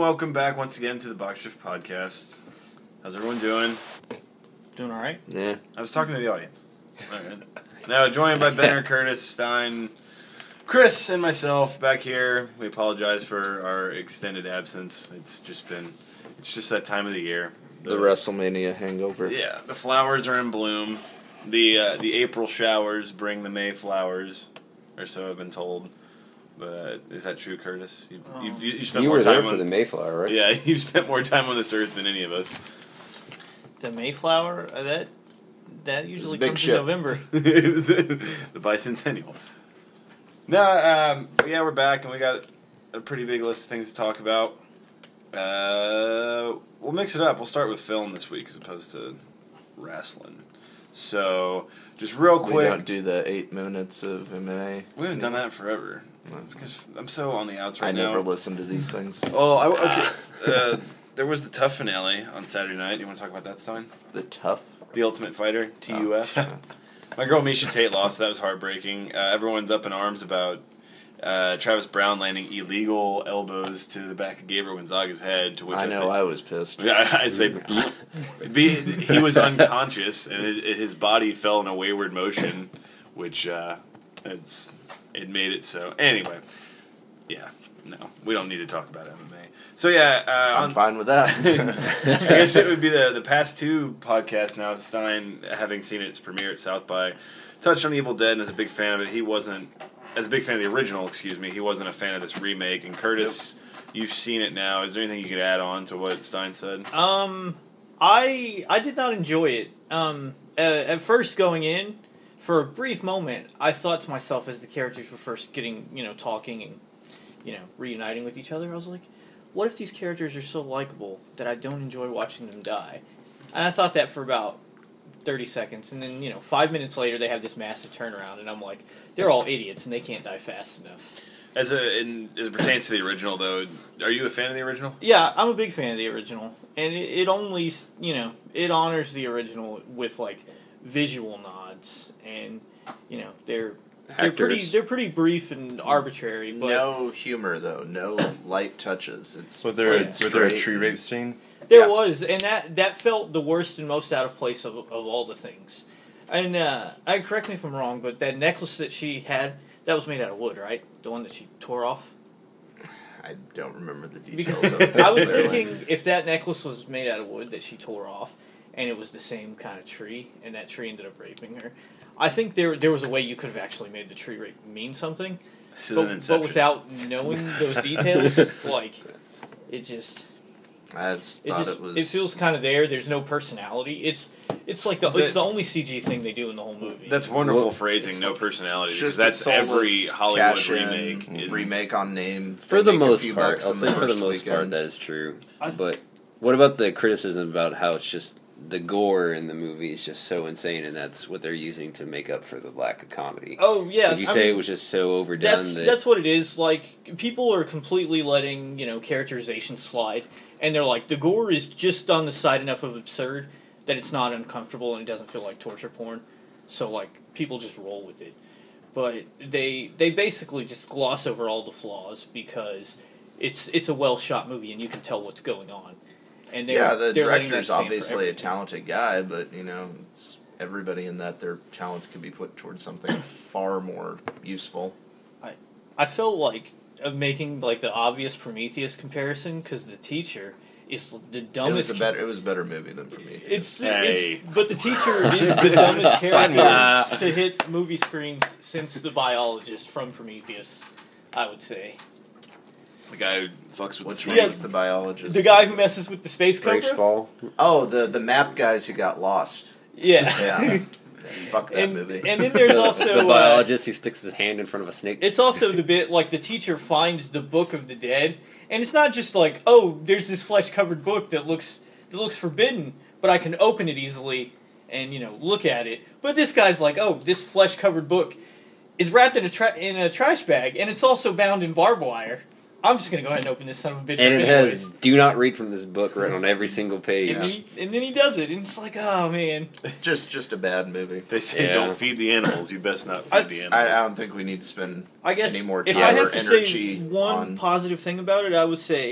welcome back once again to the Box Shift Podcast. How's everyone doing? Doing all right? Yeah. I was talking to the audience. All right. Now joined by Benner, Curtis, Stein, Chris, and myself back here. We apologize for our extended absence. It's just that time of the year. The WrestleMania hangover. Yeah, the flowers are in bloom. The April showers bring the May flowers, or so I've been told. But is that true, Curtis? You spent You more were time there for on the Mayflower, right? Yeah, you've spent more time on this earth than any of us. The Mayflower, that usually big comes ship. in November. It was the bicentennial. No, yeah, we're back and we got a pretty big list of things to talk about. We'll mix it up. We'll start with film this week as opposed to wrestling. So, just real quick. We don't do the 8 minutes of MMA. We haven't done that in forever. Because I'm so on the outs right I now. never listen to these things. Oh, okay. There was the TUF finale on Saturday night. You want to talk about that, Stein? The tough. The Ultimate Fighter, TUF. Oh, My girl Misha Tate lost. That was heartbreaking. Everyone's up in arms about Travis Brown landing illegal elbows to the back of Gabriel Gonzaga's head. To which I know I was pissed. I say he was unconscious and his body fell in a wayward motion, which it made it so. Anyway, yeah, no, we don't need to talk about MMA. So yeah, I'm fine with that. I guess it would be the past two podcasts now. Stein, having seen its premiere at South by, touched on Evil Dead and is a big fan of it. He wasn't, as a big fan of the original, he wasn't a fan of this remake. And Curtis, you've seen it now. Is there anything you could add on to what Stein said? I did not enjoy it. At first going in, for a brief moment, I thought to myself as the characters were first getting, talking and, reuniting with each other, I was like, what if these characters are so likable that I don't enjoy watching them die? And I thought that for about 30 seconds, and then, 5 minutes later, they have this massive turnaround, and I'm like, they're all idiots, and they can't die fast enough. As it pertains to the original, though, are you a fan of the original? Yeah, I'm a big fan of the original, and it only, it honors the original with, visual nods, and, they're pretty brief and arbitrary. But no humor though. No light touches. Was there a tree rape scene? There was, and that felt the worst and most out of place of all the things. And correct me if I'm wrong, but that necklace that she had, that was made out of wood, right? The one that she tore off. I don't remember the details of it. I was thinking if that necklace was made out of wood that she tore off, and it was the same kind of tree, and that tree ended up raping her. I think there was a way you could have actually made the tree rape mean something, but without knowing those details, it just... It feels kind of there. There's no personality. It's it's the only CG thing they do in the whole movie. That's wonderful phrasing. No personality. Because that's every Hollywood remake on name. For the most part, I'll say for the most part that is true. But what about the criticism about how it's just the gore in the movie is just so insane, and that's what they're using to make up for the lack of comedy? Oh yeah, would you say it was just so overdone? That's what it is. People are completely letting characterization slide. And they're like, the gore is just on the side enough of absurd that it's not uncomfortable and it doesn't feel like torture porn. So, people just roll with it. But they basically just gloss over all the flaws because it's a well-shot movie and you can tell what's going on. And the director's obviously a talented guy, but, it's everybody in that their talents could be put towards something far more useful. I felt like of making the obvious Prometheus comparison because the teacher is the dumbest. It was a better movie than Prometheus. But the teacher is the dumbest character to hit movie screens since the biologist from Prometheus, I would say. The guy who fucks with Which the one's the biologist? The guy who messes with the space Breaks cobra? ball. Oh, the map guys who got lost. Yeah. Fuck that movie. And then there's also the biologist who sticks his hand in front of a snake. It's also the bit the teacher finds the Book of the Dead, and it's not just oh, there's this flesh-covered book that looks forbidden, but I can open it easily and look at it. But this guy's oh, this flesh-covered book is wrapped in a trash bag, and it's also bound in barbed wire. I'm just going to go ahead and open this son of a bitch. And it has, do not read from this book right on every single page. And then he does it, and it's oh, man. Just a bad movie. They say don't feed the animals. You best not feed the animals. I don't think we need to spend any more time if I had or to energy say one positive thing about it, I would say,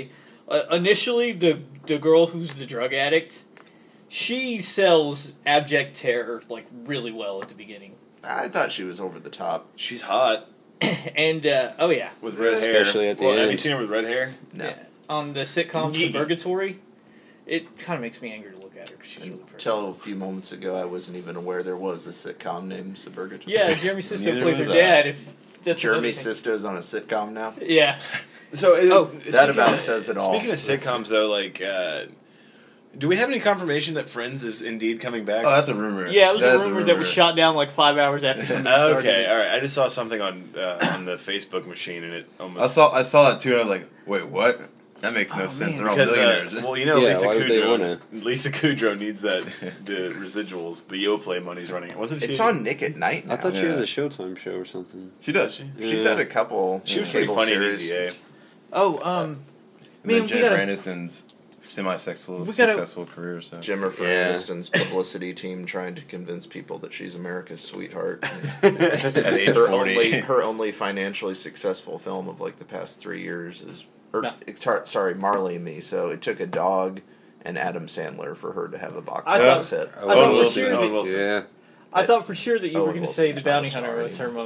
initially, the girl who's the drug addict, she sells abject terror like really well at the beginning. I thought she was over the top. She's hot. And oh yeah, with red hair. Especially at the end. Have you seen her with red hair? No. Yeah. On the sitcom Suburgatory, it kind of makes me angry to look at her because she's really pretty. Until a few moments ago, I wasn't even aware there was a sitcom named Suburgatory. Yeah, Jeremy Sisto Neither plays her was dad. If that's Jeremy another thing. Sisto's on a sitcom now. Yeah. So that about says it all. Speaking of sitcoms, though, like, do we have any confirmation that Friends is indeed coming back? Oh, that's a rumor. Yeah, it was That's a rumor that was shot down like 5 hours after somebody started. Okay, all right. I just saw something on the Facebook machine, and it almost. I saw that too, and I was like, wait, what? That makes no sense. man. They're all Because, millionaires. well, you know, Yeah, Lisa why would they Kudrow. Lisa Kudrow needs the residuals. The Yoplait money's running it, wasn't she? It's on Nick at Night now. I thought she was Yeah. a Showtime show or something. She does. She's had a couple. She was pretty cable funny series. in EZA. Oh, And man, then we Jennifer gotta. Aniston's semi-successful, We gotta- successful career. So Jennifer Yeah. Aniston's publicity team trying to convince people that she's America's sweetheart. at age her 40, her only financially successful film of like the past 3 years is No. sorry, Marley and Me. So it took a dog and Adam Sandler for her to have a box I office thought- hit. I thought for Wilson. sure Owen that, Wilson. Yeah. I thought for sure that you were Owen going to say Wilson's The Bounty not a Hunter star was her anymore.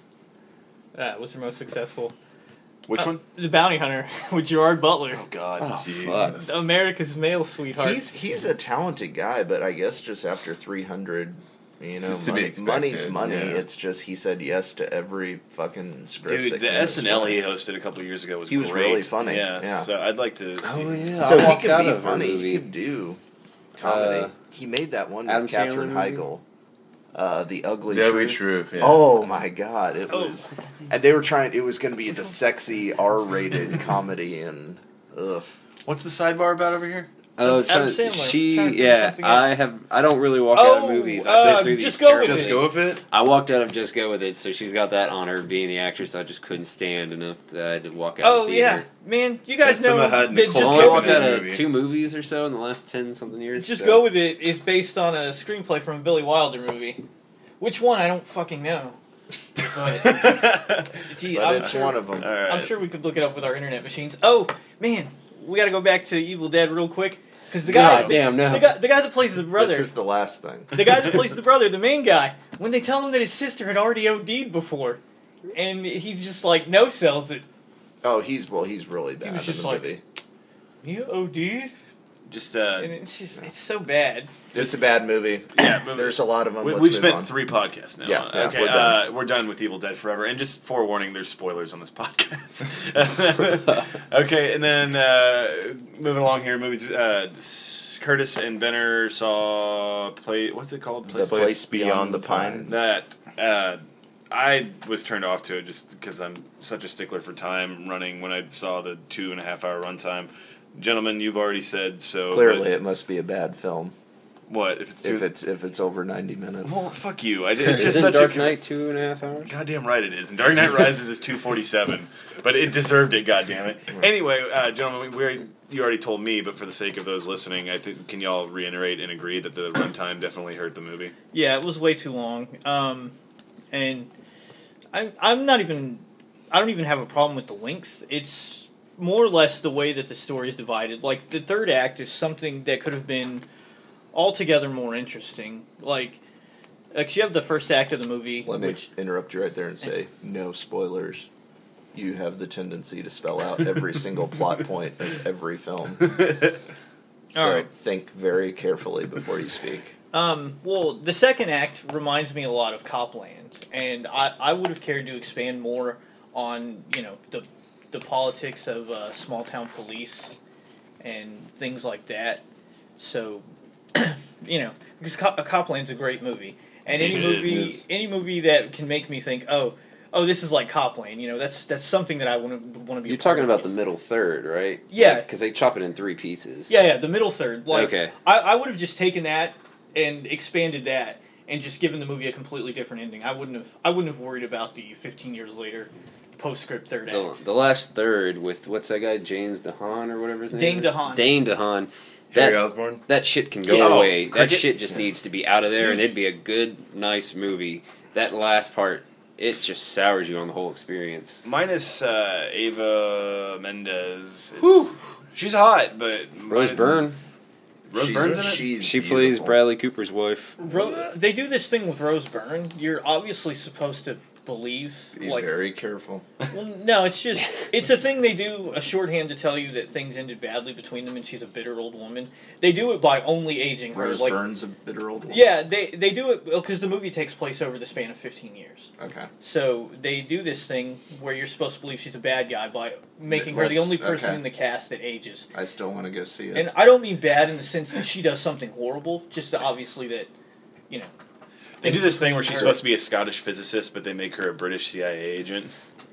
most successful. Which one? The Bounty Hunter with Gerard Butler, Oh God. Oh, Jesus. America's male sweetheart. He's a talented guy, but I guess just after 300, you know, To be expected, money's money. yeah. It's just he said yes to every fucking script. Dude, that the came his SNL way. he hosted a couple years ago was He was great. really funny, yeah. So I'd like to see. Oh yeah. So I he walked could out be of her funny. movie. He could do comedy. He made that one with Adam Katherine Sandler movie? Heigl, The Ugly The Ugly Truth. Truth. Yeah. Oh my God! It Oh. was, and they were trying. It was going to be the sexy R-rated comedy, and ugh. What's the sidebar about over here? Oh, Adam Sandler. she, Trying to figure yeah, something out. I don't really walk out Oh, of movies. I sit through Just these Go With terrible Just It. go with it. I walked out of Just Go With It, so she's got that on her being the actress. I just couldn't stand enough that I had to walk out Oh of the yeah, theater. man, you guys That's know somehow had that Nicole Just I only Go Kidman walked With out It. in the of movie. 2 movies or so in the last 10-something years. Just so. Go With It is based on a screenplay from a Billy Wilder movie. Which one? I don't fucking know. But, gee, But I'm it's sure, one of them. All right. I'm sure we could look it up with our internet machines. Oh man, we got to go back to Evil Dead real quick because the guy, God damn, no. the guy that plays the brother, This is the last thing. the guy that plays the brother, the main guy, when they tell him that his sister had already OD'd before, and he's just like no sells it. Oh, he's really bad was in just the like- movie. You OD'd, Just and it's so bad. It's a bad movie. yeah. but There's a lot of them. Let's we've move spent on. 3 podcasts now. Yeah, okay, we're done. we're done with Evil Dead Forever. And just forewarning, there's spoilers on this podcast. Okay, and then moving along here, movies. Curtis and Benner saw what's it called? The Place Beyond the Pines. That I was turned off to it just because I'm such a stickler for time running. When I saw the 2.5-hour runtime, gentlemen, you've already said so. Clearly, it must be a bad film what if it's too? if it's over 90 minutes. Well, fuck you. It's just Isn't such Dark a Knight 2.5 hours? goddamn right it is. And Dark Knight Rises is 247, but it deserved it. Goddamn it. Anyway, gentlemen, you already told me, but for the sake of those listening, I think can y'all reiterate and agree that the runtime definitely hurt the movie? Yeah, it was way too long. And I'm not even. I don't even have a problem with the length. It's more or less the way that the story is divided. Like the third act is something that could have been altogether more interesting. Like you have the first act of the movie, Let me which interrupt you right there and say, no spoilers. You have the tendency to spell out every single plot point of every film. So Alright. think very carefully before you speak. well, the second act reminds me a lot of Copland, and I would have cared to expand more on the politics of small town police and things like that. So, because Copland's a great movie, and It is. any movie that can make me think, oh, this is like Copland. That's something that I want to be. You're talking about the middle third, right? Yeah. Because they chop it in 3 pieces. Yeah, the middle third. Like, Okay. I would have just taken that and expanded that and just given the movie a completely different ending. I wouldn't have worried about the 15 years later postscript third act. The last third with, what's that guy, James DeHaan or whatever his name Dane is? DeHaan. Dane DeHaan. Harry That, Osborn. that shit can go Yeah. away. That Cricket? shit just needs to be out of there, and it'd be a good, nice movie. That last part, it just sours you on the whole experience. Minus Ava Mendes. Whew. She's hot, but Rose Byrne. Rose Byrne's in it? She plays Bradley Cooper's wife. They do this thing with Rose Byrne. You're obviously supposed to believe. Be very careful. Well, no, it's a thing they do, a shorthand to tell you that things ended badly between them, and she's a bitter old woman. They do it by only aging her. Rose Byrne's a bitter old woman? Yeah, they do it because the movie takes place over the span of 15 years. Okay. So they do this thing where you're supposed to believe she's a bad guy by making her the only person in the cast that ages. I still want to go see it. And I don't mean bad in the sense that she does something horrible, just obviously that, you know. They do this thing where she's supposed to be a Scottish physicist, but they make her a British CIA agent.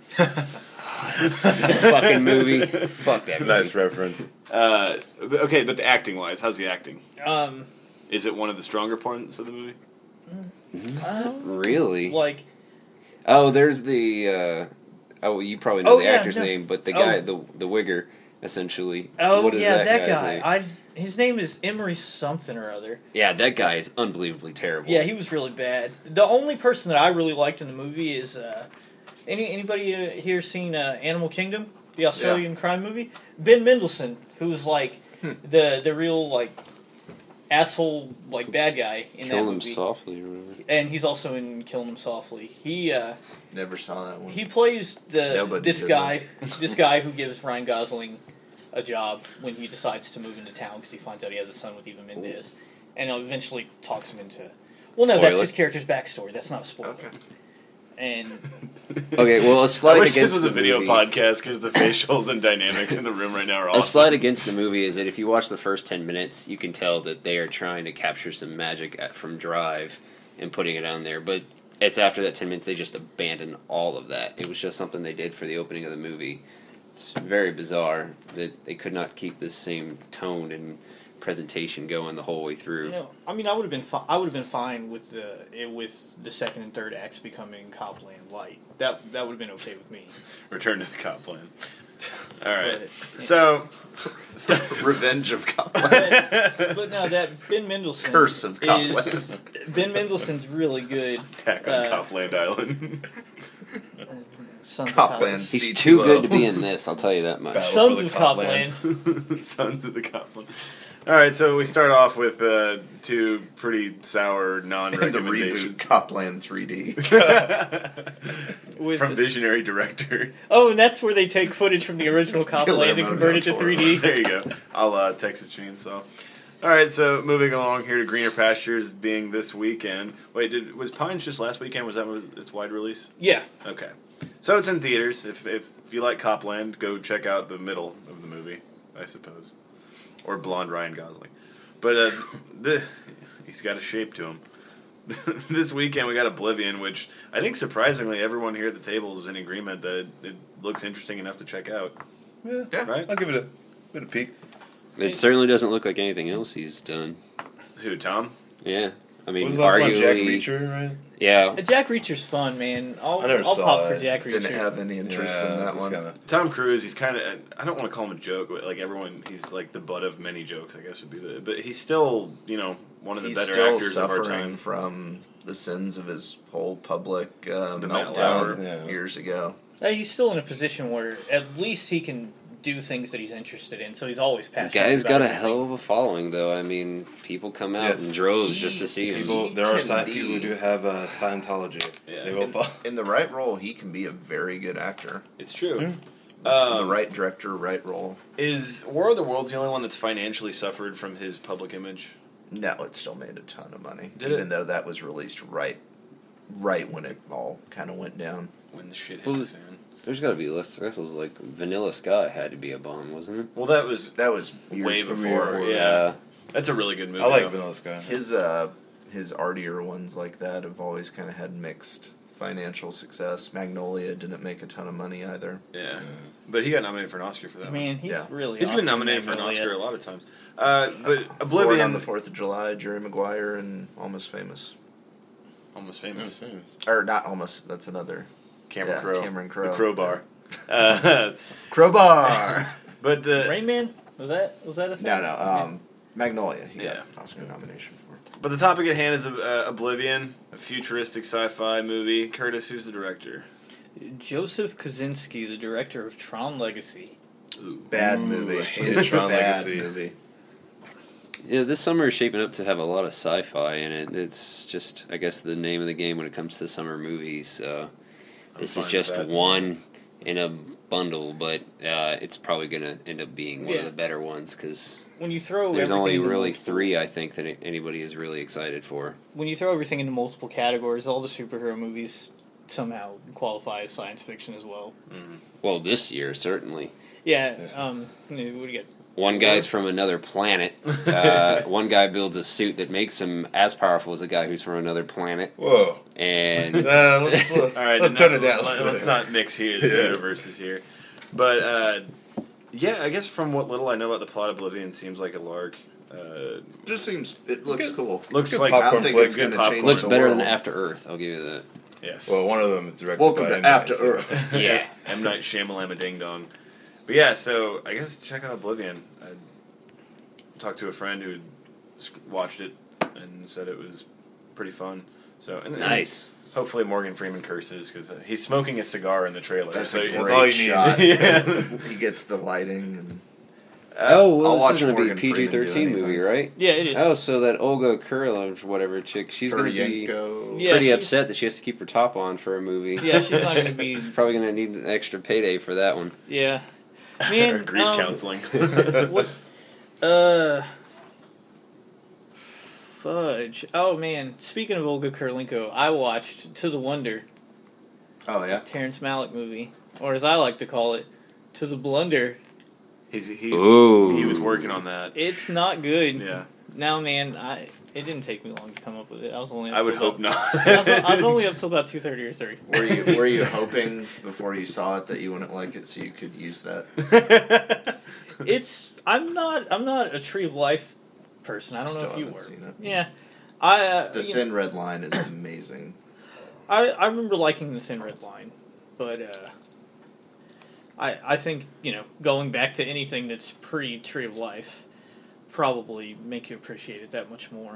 Fucking movie. Fuck that movie. Nice reference. Okay, but the acting-wise, how's the acting? Is it one of the stronger parts of the movie? Really? Like... Oh, there's the... you probably know the actor's name, but the guy, the wigger, essentially. Oh, what is that guy. Name? His name is Emery something or other. Yeah, that guy is unbelievably terrible. Yeah, he was really bad. The only person that I really liked in the movie is... Anybody here seen Animal Kingdom? The Australian crime movie? Ben Mendelsohn, who's like the real like asshole like bad guy in that movie. Kill Him Softly or whatever. And he's also in Killing Him Softly. He never saw that one. He plays this guy who gives Ryan Gosling a job when he decides to move into town because he finds out he has a son with Eva Mendes, and eventually talks him into. Well, no, that's his character's backstory. That's not a spoiler. Okay. And okay, well, a slide against this was a video podcast because the facials and dynamics in the room right now are awesome. A slide against the movie is that if you watch the first 10 minutes, you can tell that they are trying to capture some magic from Drive and putting it on there. But it's after that 10 minutes they just abandon all of that. It was just something they did for the opening of the movie. It's very bizarre that they could not keep this same tone and presentation going the whole way through. No, I mean I would have been fine with the second and third acts becoming Copland light. That would have been okay with me. Return to the Copland. All right, so Revenge of Copland. But no, that Ben Mendelsohn. Curse of Copland. Ben Mendelsohn's really good. Attack on Copland Island. Copland. He's too good to be in this. I'll tell you that much. Sons of Copland. Sons of the Copland. All right, so we start off with two pretty sour non-recommendations. The reboot Copland 3D. From visionary director. Oh, and that's where they take footage from the original Copland and convert it to 3D. There you go. A la Texas Chainsaw. All right, so moving along here to Greener Pastures being this weekend. Wait, was Pines just last weekend? Was that its wide release? Yeah. Okay. So it's in theaters. If you like Copland, go check out the middle of the movie, I suppose. Or blonde Ryan Gosling. But he's got a shape to him. This weekend we got Oblivion, which I think surprisingly everyone here at the table is in agreement that it looks interesting enough to check out. Yeah, right? I'll give it a peek. It certainly doesn't look like anything else he's done. Who, Tom? Yeah. I mean, was the last one, Jack Reacher, right? Yeah. Jack Reacher's fun, man. I'll pop for Jack Reacher. Didn't have any interest in that one. Tom Cruise, he's kind of, I don't want to call him a joke, but like everyone, he's like the butt of many jokes, I guess would be but he's still, one of the better actors of our time. From the sins of his whole public meltdown years ago. He's still in a position where at least he can do things that he's interested in, so he's always passionate. The guy's got a hell of a following, though. I mean, people come out in droves just to see him. There are people who do have Scientology. Yeah. They will in the right role, he can be a very good actor. It's true. In the right director, right role. Is War of the Worlds the only one that's financially suffered from his public image? No, it still made a ton of money. Even though that was released right when it all kind of went down. When the shit hit the fan. There's got to be lists. This was like Vanilla Sky had to be a bomb, wasn't it? Well, that was way before. Yeah, that's a really good movie. I like Vanilla Sky. His artier ones like that have always kind of had mixed financial success. Magnolia didn't make a ton of money either. Yeah, but he got nominated for an Oscar for that. Man, he's really. He's been nominated for an Oscar a lot of times. But Oblivion Born on the 4th of July, Jerry Maguire, and Almost Famous. Almost Famous. Or not Almost. That's another. Cameron Crowe. Cameron Crowe. The Crowbar. Crowbar. But the Rain Man, was that a thing? No. Magnolia. He got an Oscar nomination for. But the topic at hand is Oblivion, a futuristic sci-fi movie. Curtis, who's the director? Joseph Kosinski, the director of Tron Legacy. Bad Ooh, movie. I hated It's a Tron bad Legacy. movie. Yeah, this summer is shaping up to have a lot of sci-fi in it. It's just, I guess, the name of the game when it comes to summer movies. This fine is with just that. one in a bundle, but it's probably going to end up being one of Yeah. the better ones because When you throw there's everything only into really multiple- 3 I think that anybody is really excited for. When you throw everything into multiple categories, all the superhero movies somehow qualify as science fiction as well. Well, this year certainly. Yeah. What do you get? One guy's from another planet. One guy builds a suit that makes him as powerful as a guy who's from another planet. Whoa. And Let's All right, let's turn it down. Let's not mix here the Yeah. universes here. But yeah, I guess from what little I know about the plot, Oblivion seems like a lark. Just seems it looks cool. Looks Good like popcorn I don't think flick, it's good going to popcorn. change looks the better world. than After Earth. I'll give you that. yes. Well, one of them is directed Welcome by to M. Night, After so- Earth. Yeah. M. Night Shyamalan Ding Dong. But yeah, so I guess check out Oblivion. I talked to a friend who watched it and said it was pretty fun. So and Nice. Hopefully Morgan Freeman curses because he's smoking a cigar in the trailer. That's so a all great you need. shot. Yeah. He gets the lighting and Oh, well, I'll this watch is going to be a Morgan Freeman do PG-13 movie, anything. right? Yeah, it is. Oh, so that Olga Kurylenko, whatever chick, she's going to be Kuryenko. Yeah, pretty she's- upset that she has to keep her top on for a movie. Yeah, she's not going to be. She's probably going to need an extra payday for that one. Yeah. Man, Grief counseling. What? Fudge. Oh man. Speaking of Olga Kurylenko, I watched To the Wonder, Oh yeah. Terrence Malick movie, or as I like to call it, To the Blunder. He Ooh. was working on that. It's not good. Yeah, Now, man, it didn't take me long to come up with it. I was only. Up I would till hope about- not. I was only up till about 2:30 or 3. Were you hoping before you saw it that you wouldn't like it so you could use that? I'm not a Tree of Life person. I don't know Still if you haven't were. seen it. Yeah. I The Thin Red Line is amazing. I remember liking the Thin Red Line, but I think going back to anything that's pre Tree of Life probably make you appreciate it that much more.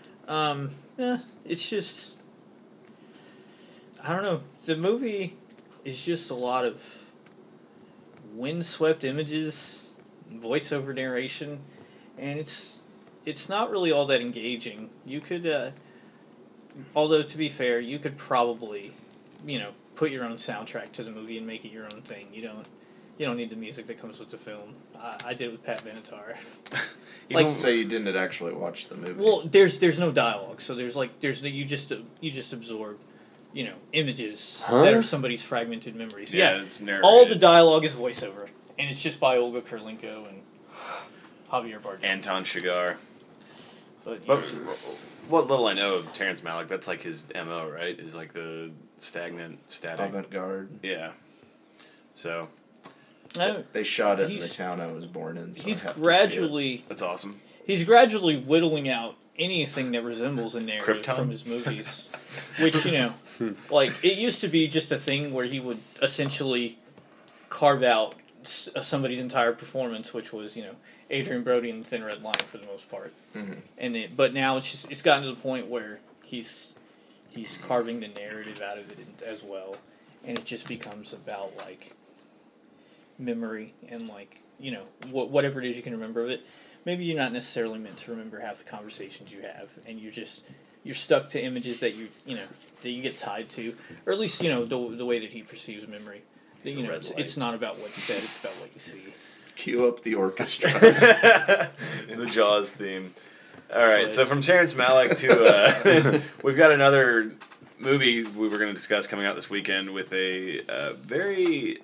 It's just I don't know. The movie is just a lot of windswept images, voiceover narration, and it's not really all that engaging. You could, although to be fair, you could probably, put your own soundtrack to the movie and make it your own thing. You don't need the music that comes with the film. I did with Pat Benatar. Like, So you didn't actually watch the movie. well, there's no dialogue, so you just absorb, images that are somebody's fragmented memories. Yeah, it's narrated. All the dialogue is voiceover, and it's just by Olga Kurylenko and Javier Bardem. Anton Chigurh. But, But what little I know of Terrence Malick, that's like his MO, right? Is like the static. Avant-garde. Yeah. So They shot it in the He's- town I was born in. So he's I have gradually that's awesome. whittling out anything that resembles a narrative Krypton? from his movies, which like it used to be just a thing where he would essentially carve out somebody's entire performance, which was Adrian Brody in the Thin Red Line for the most part, but now it's gotten to the point where he's carving the narrative out of it as well, and it just becomes about like memory and like whatever it is you can remember of it. Maybe you're not necessarily meant to remember half the conversations you have, and you're stuck to images that that you get tied to, or at least the way that he perceives memory. It's not about what you said; it's about what you see. Cue up the orchestra. The Jaws theme. All right, so from Terrence Malick to we've got another movie we were going to discuss coming out this weekend with a very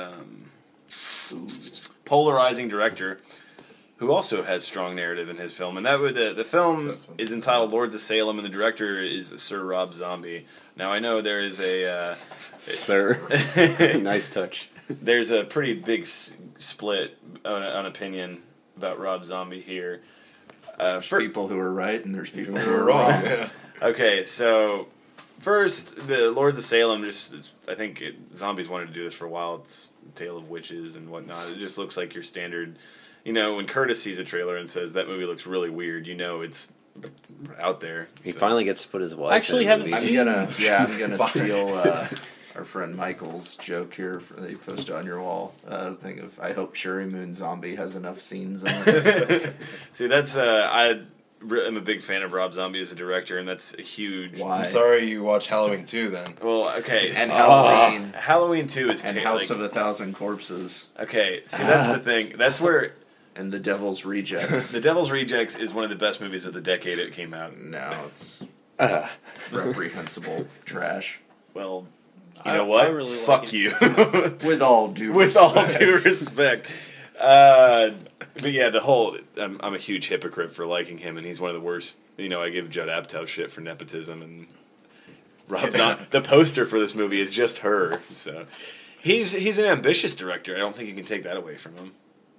polarizing director who also has strong narrative in his film, and that would the film is entitled Lords of Salem, and the director is Sir Rob Zombie. Now I know there is a Sir. Nice touch. there's a pretty big split on opinion about Rob Zombie here. There's people who are right and there's people who We're are wrong. wrong. Yeah. Okay, so first, the Lords of Salem I think zombies wanted to do this for a while. It's a tale of witches and whatnot. It just looks like your standard, when Curtis sees a trailer and says that movie looks really weird, it's out there. He So- finally gets to put his wife Actually in a haven't movie. I'm gonna steal our friend Michael's joke here that you posted on your wall. Thing of, I hope Sherry Moon Zombie has enough scenes in it. See, that's I'm a big fan of Rob Zombie as a director, and that's a huge. Why? I'm sorry you watched Halloween 2 then. Well, okay, And Halloween. Halloween 2 is And House of a Thousand Corpses. Okay, see, that's the thing. That's where And The Devil's Rejects. The Devil's Rejects is one of the best movies of the decade it came out. No, it's reprehensible trash. Well, you I- know what? I really like Fuck it. you. With all due With respect. all due respect. But yeah, the whole I'm a huge hypocrite for liking him, and he's one of the worst. You know, I give Judd Apatow shit for nepotism, and Rob's not. The poster for this movie is just her. So he's an ambitious director. I don't think you can take that away from him.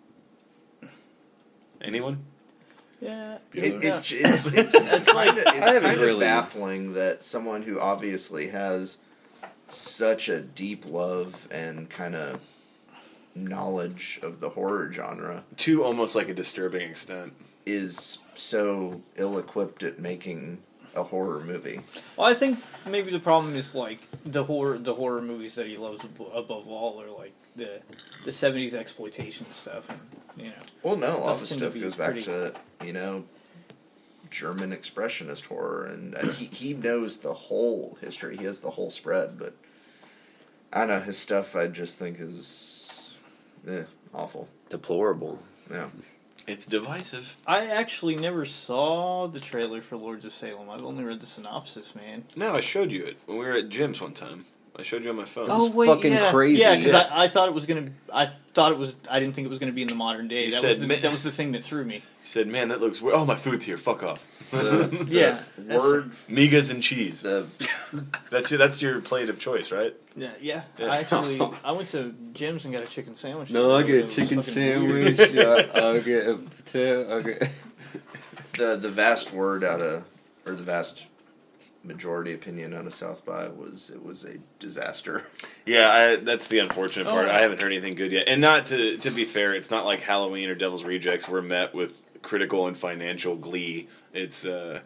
Anyone? Yeah. It's It's kind of really- baffling that someone who obviously has such a deep love and kind of knowledge of the horror genre To almost like a disturbing extent. is so ill-equipped at making a horror movie. Well, I think maybe the problem is like the horror movies that he loves above all are like the 70s exploitation stuff, and you know. Well, no, a lot of Those the tend to stuff be goes back pretty- to, German expressionist horror, and he knows the whole history. He has the whole spread, but I don't know, his stuff I just think is awful. Deplorable. Yeah. It's divisive. I actually never saw the trailer for Lords of Salem. I've only read the synopsis, man. No, I showed you it when we were at Jim's one time. I showed you on my phone. Oh wait, fucking yeah. crazy. Yeah, because I thought it was gonna. I didn't think it was gonna be in the modern day. You That said that was the thing that threw me. He said, "Man, that looks weird. Oh, my food's here. Fuck off." The Yeah, that's- word, Migas and cheese. the That's your plate of choice, right? Yeah. Yeah. I went to Jim's and got a chicken sandwich. No, I It get a was chicken fucking weird. sandwich. I'll get a potato. I'll get. the vast word out of, or the vast majority opinion out of South by was it was a disaster. Yeah, that's the unfortunate part. Oh. I haven't heard anything good yet. And not to be fair, it's not like Halloween or Devil's Rejects were met with critical and financial glee. It's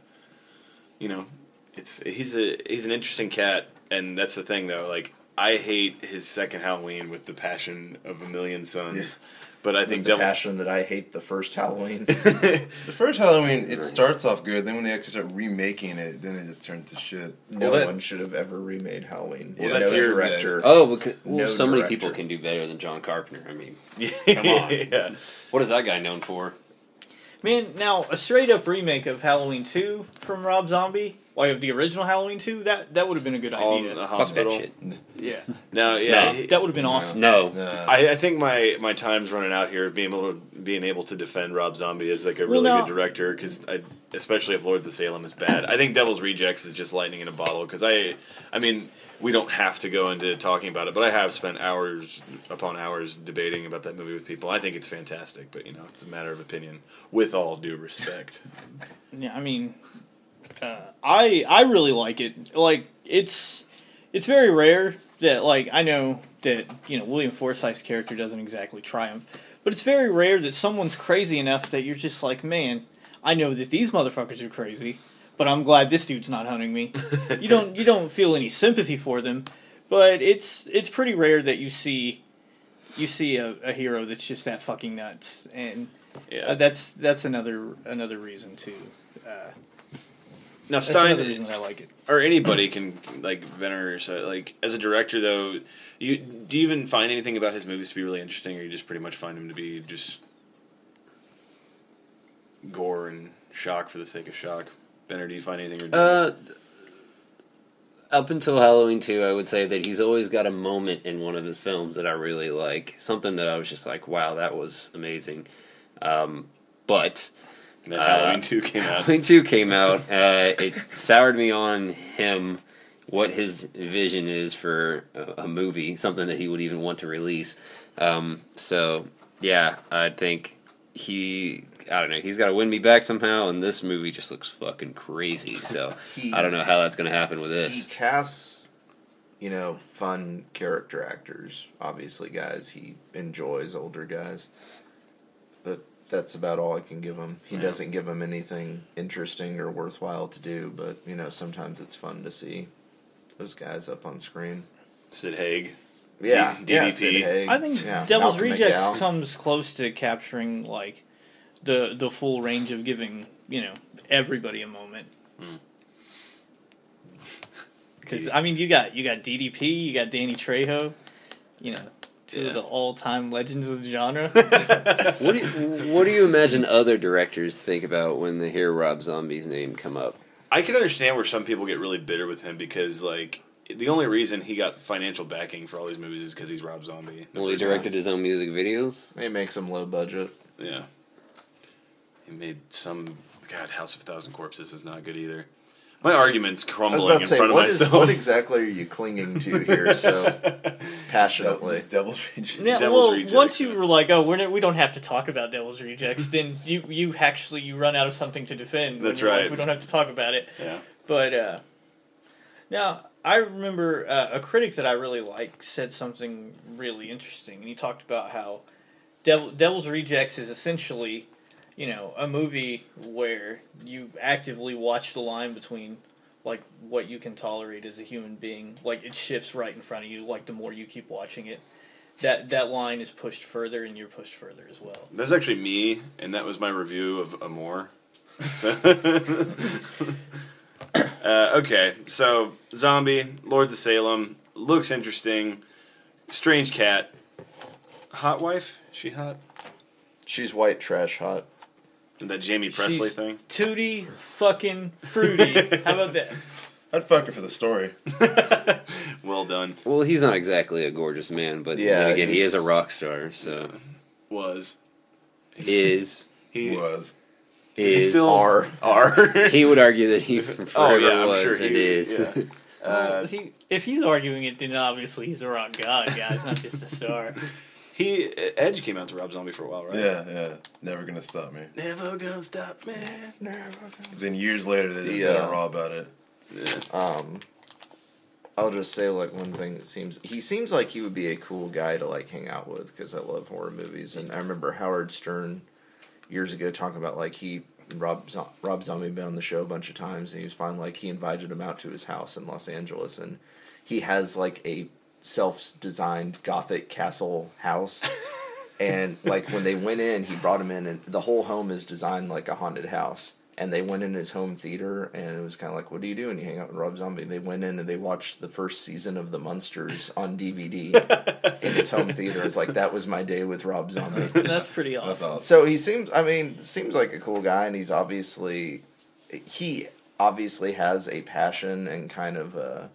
he's an interesting cat, and that's the thing though. Like, I hate his second Halloween with the passion of a million suns. But I think The passion that I hate the first Halloween. The first Halloween, it starts off good. Then when they actually start remaking it, then it just turns to shit. No Well, that- one should have ever remade Halloween. Well, no that's your- director. Oh, because No so many director. people can do better than John Carpenter. I mean, Come on. Yeah. what is that guy known for? Man, now a straight up remake of Halloween 2 from Rob Zombie, like of the original Halloween 2, that would have been a good All in idea. the Fuck that hospital. shit. Yeah, No, yeah. No. that would have been awesome. No. Nah. I think my time's running out here of being able to defend Rob Zombie as like a really no. good director, because especially if Lords of Salem is bad. I think Devil's Rejects is just lightning in a bottle, because I mean, we don't have to go into talking about it, but I have spent hours upon hours debating about that movie with people. I think it's fantastic, but it's a matter of opinion. With all due respect. Yeah, I mean, I really like it. Like, it's very rare that, like, I know that William Forsythe's character doesn't exactly triumph, but it's very rare that someone's crazy enough that you're just like, man, I know that these motherfuckers are crazy, but I'm glad this dude's not hunting me. You don't feel any sympathy for them, but it's pretty rare that you see a hero that's just that fucking nuts, and Yeah. that's another reason to. Now That's Stein, another reason I like it. or anybody can like vener. So like as a director though, do you even find anything about his movies to be really interesting, or you just pretty much find him to be just gore and shock for the sake of shock? Benner, do you find anything ridiculous? Up until Halloween 2, I would say that he's always got a moment in one of his films that I really like. Something that I was just like, wow, that was amazing. But Then Halloween 2 came out. Halloween 2 came out. It soured me on him, what his vision is for a movie, something that he would even want to release. So, yeah, I think I don't know, he's got to win me back somehow, and this movie just looks fucking crazy. So, I don't know how that's going to happen with He this. casts, fun character actors. Obviously, guys he enjoys, older guys. But that's about all I can give him. He doesn't give him anything interesting or worthwhile to do, but, sometimes it's fun to see those guys up on screen. Sid Haig. Yeah, DDP. Sid Haig, I think yeah, Devil's Malcolm Rejects McDowell. comes close to capturing like the full range of giving everybody a moment. Because I mean, you got DDP, you got Danny Trejo, two of the all-time legends of the genre. What do you imagine other directors think about when they hear Rob Zombie's name come up? I can understand where some people get really bitter with him because, like, the only reason he got financial backing for all these movies is because he's Rob Zombie. Well, he directed his own music videos. It makes him low budget. Yeah. He made some... God, House of a Thousand Corpses is not good either. My argument's I was crumbling about to in say, front of what is- myself. what exactly are you clinging to here so passionately? Devil's Rejects. Yeah, Devil's well, Rejects, once you yeah. were like, we don't have to talk about Devil's Rejects, then you actually run out of something to defend. when That's you're like, right. we don't have to talk about it. Yeah. But now I remember a critic that I really like said something really interesting, and he talked about how Devil's Rejects is essentially, a movie where you actively watch the line between like what you can tolerate as a human being. Like it shifts right in front of you. Like the more you keep watching it, that line is pushed further, and you're pushed further as well. That was actually me, and that was my review of Amore. So okay, so Zombie, Lords of Salem, looks interesting. Strange cat. Hot wife? She hot? She's white trash hot. That Jamie Presley She's thing? Tutti fucking fruity. How about that? I'd fuck her for the story. Well done. Well, he's not exactly a gorgeous man, but Yeah, then again, he he's- is a rock star, so... Was. Is. He Was. Is he Is. still are? He would argue that he forever Oh, yeah, I'm was sure and he- is. yeah. Well, if he's arguing it, then obviously he's a rock god, guys, not just a star. Edge came out to Rob Zombie for a while, right? Yeah. Never gonna stop me. Never gonna stop me. Then years later, they did Yeah. a raw about it. Yeah. I'll just say like one thing that he seems like he would be a cool guy to like hang out with because I love horror movies, and I remember Howard Stern years ago talking about like Rob Zombie been on the show a bunch of times, and he was finally like he invited him out to his house in Los Angeles, and he has like a self-designed Gothic castle house. And like when they went in, he brought him in, and the whole home is designed like a haunted house. And they went in his home theater, and it was kind of like, "What do you do?" And you hang out with Rob Zombie. They went in and they watched the first season of The Munsters on DVD in his home theater. It's like that was my day with Rob Zombie. That's pretty awesome. That's awesome. So he seems like a cool guy, and he obviously has a passion and kind of a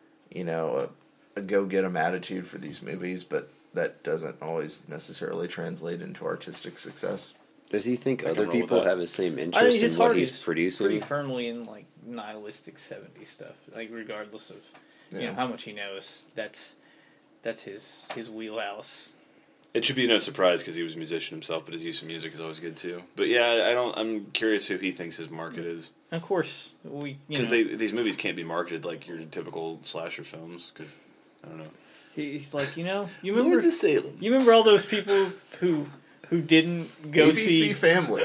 go get 'em attitude for these movies, but that doesn't always necessarily translate into artistic success. Does he think I can other roll with people that. have the same I think interest his in what heart he's is producing? pretty firmly in like nihilistic '70s stuff. Like regardless of how much he knows, that's his wheelhouse. It should be no surprise because he was a musician himself, but his use of music is always good too. But yeah, I'm curious who he thinks his market is. And of course, Because these movies can't be marketed like your typical slasher films. Because I don't know. he's like, you remember Salem. you remember all those people who didn't go ABC see. Family.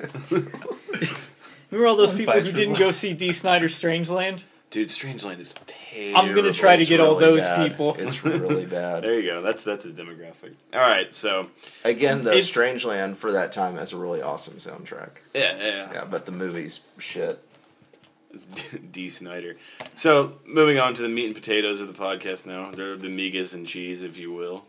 Remember all those people who Fight for didn't life. go see D. Snyder's Strangeland? Dude, Strangeland is terrible. I'm gonna try to It's get all really those bad. people. It's really bad. There you go. That's his demographic. All right, so Again, though, It's- Strangeland for that time has a really awesome soundtrack. yeah. Yeah, but the movie's shit. It's D. Snyder. So, moving on to the meat and potatoes of the podcast now. They're the migas and cheese, if you will.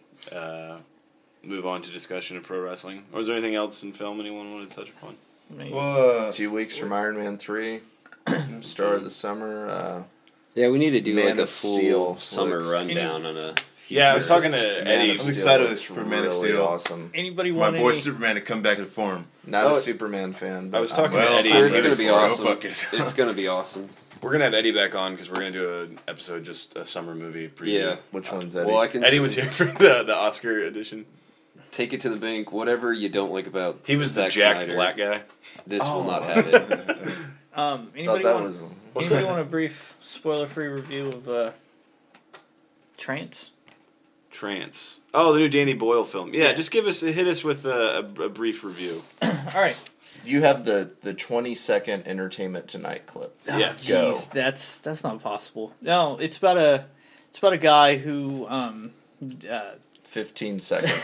Move on to discussion of pro wrestling. Or is there anything else in film anyone wanted to touch upon? I mean, Well, 2 weeks from Iron Man 3, star of the summer. Yeah, we need to do Man like a of full Steel summer looks- rundown on a. Yeah, I was future- talking to Man Eddie. of I'm Steel excited looks for Man of really Steel. awesome. anybody my want boy any? Superman to come back to form. Not Oh, a Superman fan. But I was talking Well, to Eddie. Sure, and it's he gonna was- be Go awesome. fuck yourself. It's gonna be awesome. We're going to have Eddie back on because we're going to do an episode, just a summer movie preview. Yeah. Which one's Eddie? Well, I can. Eddie see- was here for the Oscar edition. Take it to the bank. Whatever you don't like about. He was the Zack jacked Snyder, black guy. This will Oh. not have it. Thought Anybody that want? was. Anybody want a brief spoiler-free review of Trance? Trance. Oh, the new Danny Boyle film. Yeah, Yeah. just hit us with a brief review. All right. You have the 20-second Entertainment Tonight clip. Yeah. Go. Jeez, that's not possible. No, it's about It's about a guy who 15 seconds.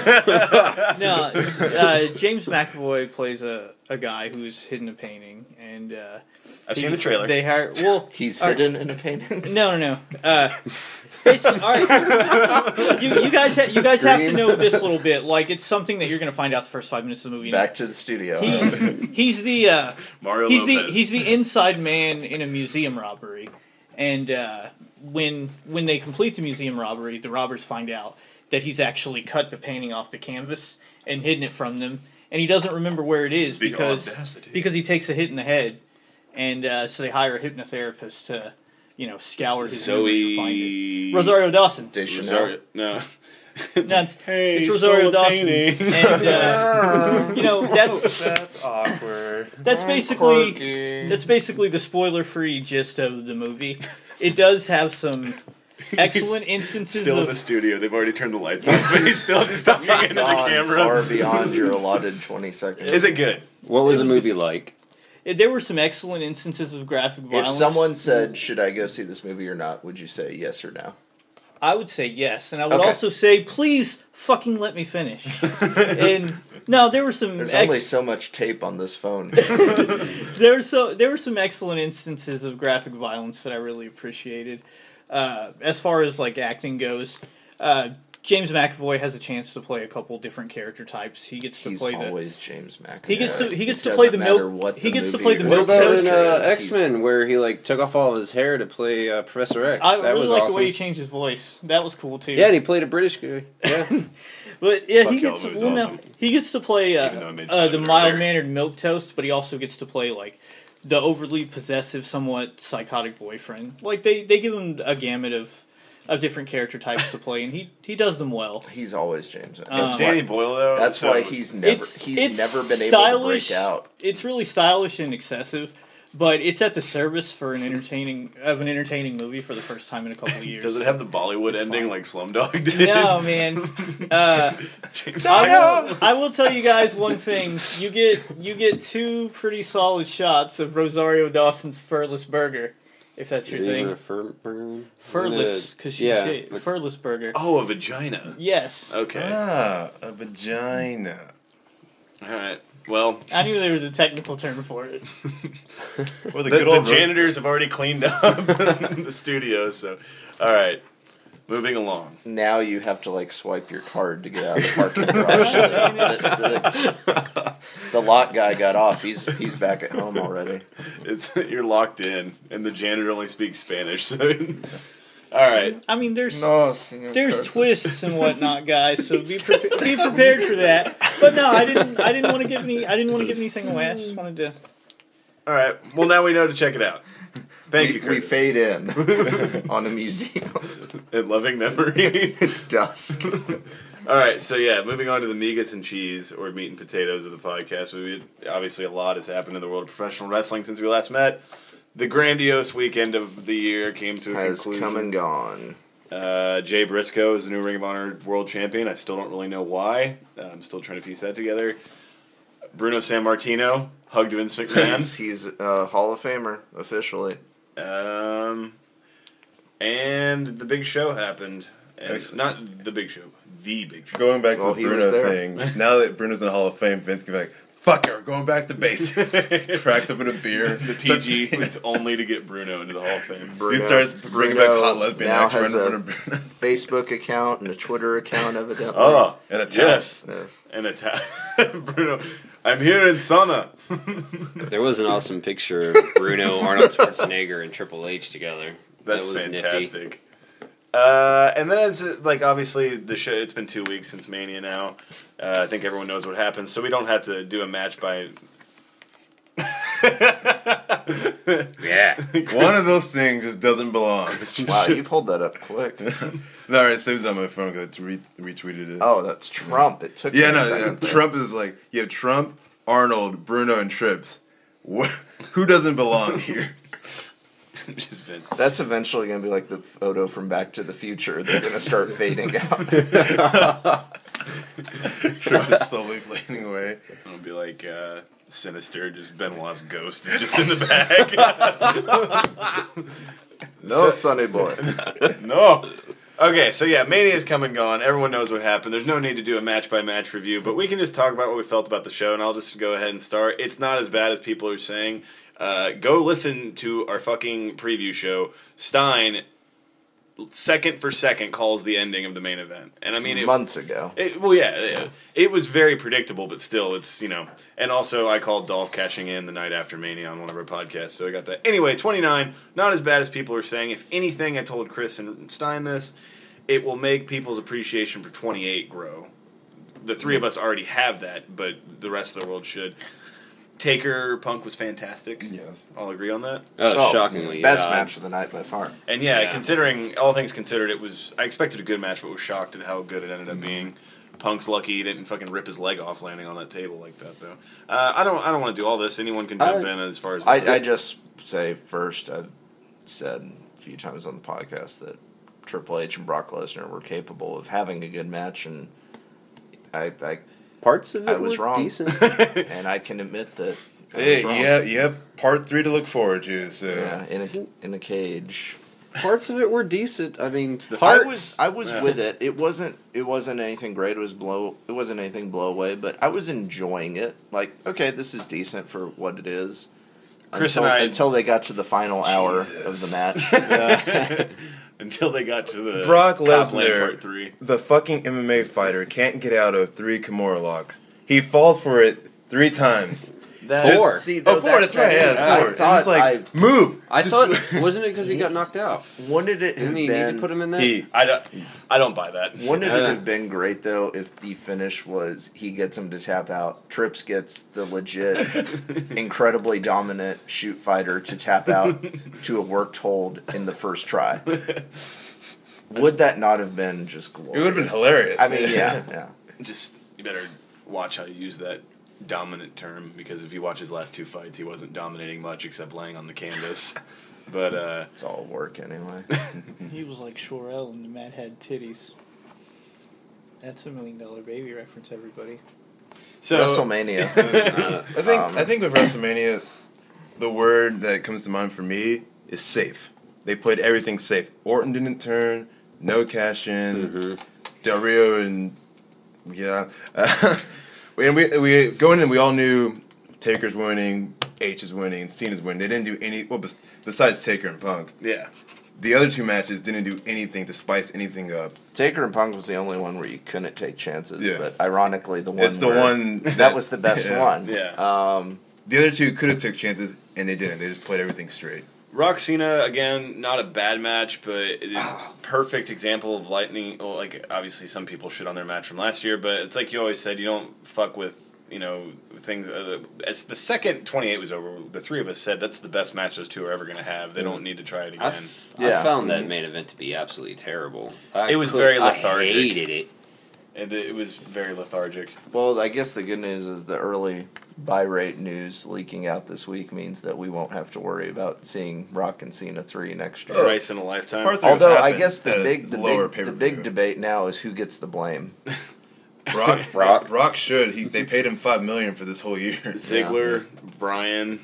James McAvoy plays a guy who's hidden a painting, and I've seen the trailer. They hire He's hidden in a painting. No. Basically, all right. You guys have to know this little bit. Like, it's something that you're going to find out the first 5 minutes of the movie. Back to the studio. He's the Mario Lopez. he's the inside man in a museum robbery, and when they complete the museum robbery, the robbers find out that he's actually cut the painting off the canvas and hidden it from them, and he doesn't remember where it is Big because audacity. he takes a hit in the head, and so they hire a hypnotherapist to scour his memory to find it. Rosario Dawson. Rosario, no. No, Hey, it's Rosario stole a Dawson, painting. and that's That's awkward. that's basically the spoiler-free gist of the movie. It does have some excellent instances Still in of the studio. They've already turned the lights off, but he's still just talking into the Gone camera. far beyond your allotted 20 seconds. Is it good? What was the movie like? There were some excellent instances of graphic If violence. someone said, "Should I go see this movie or not?" would you say yes or no? I would say yes, and I would Okay. also say, please fucking let me finish. And no, there were some. There's only so much tape on this phone. there were some excellent instances of graphic violence that I really appreciated. As far as like acting goes, James McAvoy has a chance to play a couple different character types. He gets to He's play always James McAvoy. He gets to It play the doesn't matter milk. what He the gets to movie play the or What milk the about toast. in character is, X-Men, where he like took off all of his hair to play Professor X? I That really was like awesome. the way he changed his voice. That was cool too. Yeah, and he played a British guy. Yeah. But yeah, Fuck he y'all, gets it was well, no, awesome. he gets to play Even though I made fun of the it earlier. mild-mannered milk toast, but he also gets to play like the overly possessive, somewhat psychotic boyfriend. Like they give him a gamut of different character types to play, and he does them well. He's always James. It's That's Danny why, Boyle, though. that's so why he's never It's never been able to stylish. break out. It's really stylish and excessive, but it's at the service for an entertaining movie for the first time in a couple of years. Does it have the Bollywood It's ending fine. like Slumdog did? No, man. James I will tell you guys one thing. You get two pretty solid shots of Rosario Dawson's furless burger, if that's your Is he even thing. a fur? Furless, because she's Yeah, shit. but- Furless burger. Oh, a vagina. Yes. Okay. Ah, a vagina. All right. Well, I knew there was a technical term for it. Or the the, good old janitors have already cleaned up the studio, so all right. Moving along. Now you have to like swipe your card to get out of the parking garage. The lot guy got off. He's back at home already. You're locked in, and the janitor only speaks Spanish. So, all right. I mean, there's Senor Carter. twists and whatnot, guys. So be prepared for that. But no, I didn't want to give anything away. I just wanted to. All right. Well, now we know to check it out. Thank you, We Curtis. fade in on a museum. In loving memory. It's dusk. All right, so yeah, moving on to the Migas and Cheese, or Meat and Potatoes of the podcast. Obviously, a lot has happened in the world of professional wrestling since we last met. The grandiose weekend of the year came to a Has conclusion. come and gone. Jay Briscoe is the new Ring of Honor World Champion. I still don't really know why. I'm still trying to piece that together. Bruno Sammartino hugged Vince McMahon. He's a Hall of Famer, officially. And the Big Show happened. And Actually- not the Big Show, the Big Show. Going back to Well, the he was Bruno there. thing, now that Bruno's in the Hall of Fame, Vince can be like, fuck it, we're going back to basics. Cracked open a beer. The PG was only to get Bruno into the Hall of Fame. He starts bringing back hot lesbian now action right has in a front of Bruno. Facebook account and a Twitter account, evidently. Oh, And a towel. yes. Yes. And Bruno, I'm here in Sana. There was an awesome picture of Bruno, Arnold Schwarzenegger, and Triple H together. That's that was fantastic. nifty. And then as like obviously the show, it's been 2 weeks since Mania now. I think everyone knows what happens, so we don't have to do a match by. Yeah. One of those things just doesn't belong. Wow, you pulled that up quick. No, I saved it on my phone because I retweeted it. Oh, that's Trump. It took Yeah, me a no, second there. Trump is like, you have Trump, Arnold, Bruno, and Trips. Who doesn't belong here? Just Vince. That's eventually going to be like the photo from Back to the Future. They're going to start fading out. Trips is slowly fading away. It'll be like Sinister, just Benoit's ghost is just in the bag. No, Sonny boy. No. Okay, so yeah, Mania's come and gone. Everyone knows what happened. There's no need to do a match-by-match review, but we can just talk about what we felt about the show, and I'll just go ahead and start. It's not as bad as people are saying. Go listen to our fucking preview show. Stein, second for second, calls the ending of the main event. And I mean... Months ago. It was very predictable, but still, it's, you know... And also, I called Dolph cashing in the night after Mania on one of our podcasts, so I got that. Anyway, 29, not as bad as people are saying. If anything, I told Chris and Stein this, it will make people's appreciation for 28 grow. The three of us already have that, but the rest of the world should. Taker Punk was fantastic. Yes. I'll agree on that. Oh, shockingly. Best match of the night by far. And considering all things considered, I expected a good match, but was shocked at how good it ended up being. Punk's lucky he didn't fucking rip his leg off landing on that table like that, though. I don't want to do all this. Anyone can jump in as far as I just say first, I've said a few times on the podcast that Triple H and Brock Lesnar were capable of having a good match, and I Parts of it was were wrong. decent. and I can admit that. Hey, you have part 3 to look forward to. So In a cage. Parts of it were decent. I mean, I was with it. It wasn't anything great. It wasn't anything blow away, but I was enjoying it. Like, okay, this is decent for what it is. Chris until they got to the final hour of the match. Until they got to the Brock Top Lane Lesnar, Part 3. the fucking MMA fighter, can't get out of 3 Kimura locks. He falls for it 3 times. Four. See, Oh, 4, that's right, yeah, 4. I It's like, move! I Just- thought, wasn't it because he got knocked out? Wouldn't it Didn't have he need been? to put him in there? I don't buy that. Wouldn't it have been great though if the finish was he gets him to tap out, Trips gets the legit, incredibly dominant shoot fighter to tap out to a worked hold in the first try? Would that not have been just glorious? It would have been hilarious. I mean, yeah. Just, you better watch how you use that dominant term, because if you watch his last 2 fights, he wasn't dominating much except laying on the canvas. But, It's all work anyway. He was like Shorel and the Mad had titties. That's a $1 Million Baby reference, everybody. so WrestleMania. I think with WrestleMania, the word that comes to mind for me is safe. They played everything safe. Orton didn't turn, no cash in, Del Rio and and we going in, we all knew Taker's winning, H is winning, and Cena's winning. They didn't do any, besides Taker and Punk. yeah. The other 2 matches didn't do anything to spice anything up. Taker and Punk was the only one where you couldn't take chances, Yeah. but ironically, the one It's the one that was the best yeah. one. Yeah. The other 2 could have took chances, and they didn't. They just played everything straight. Rock Cena, again, not a bad match, but it is a perfect example of lightning. Well, like, obviously some people shit on their match from last year, but it's like you always said, you don't fuck with, things. As the second 28 was over, the 3 of us said that's the best match those 2 are ever going to have. They don't need to try it again. Yeah. I found that main event to be absolutely terrible. It was very lethargic. I hated it. And it was very lethargic. Well, I guess the good news is the early buy rate news leaking out this week means that we won't have to worry about seeing Rock and Cena 3 next year. Thrice in a lifetime. Part 3 Although I happened guess at the lower big pay-per-view. debate now is who gets the blame. Brock should. They paid him $5 million for this whole year. Ziggler, Bryan,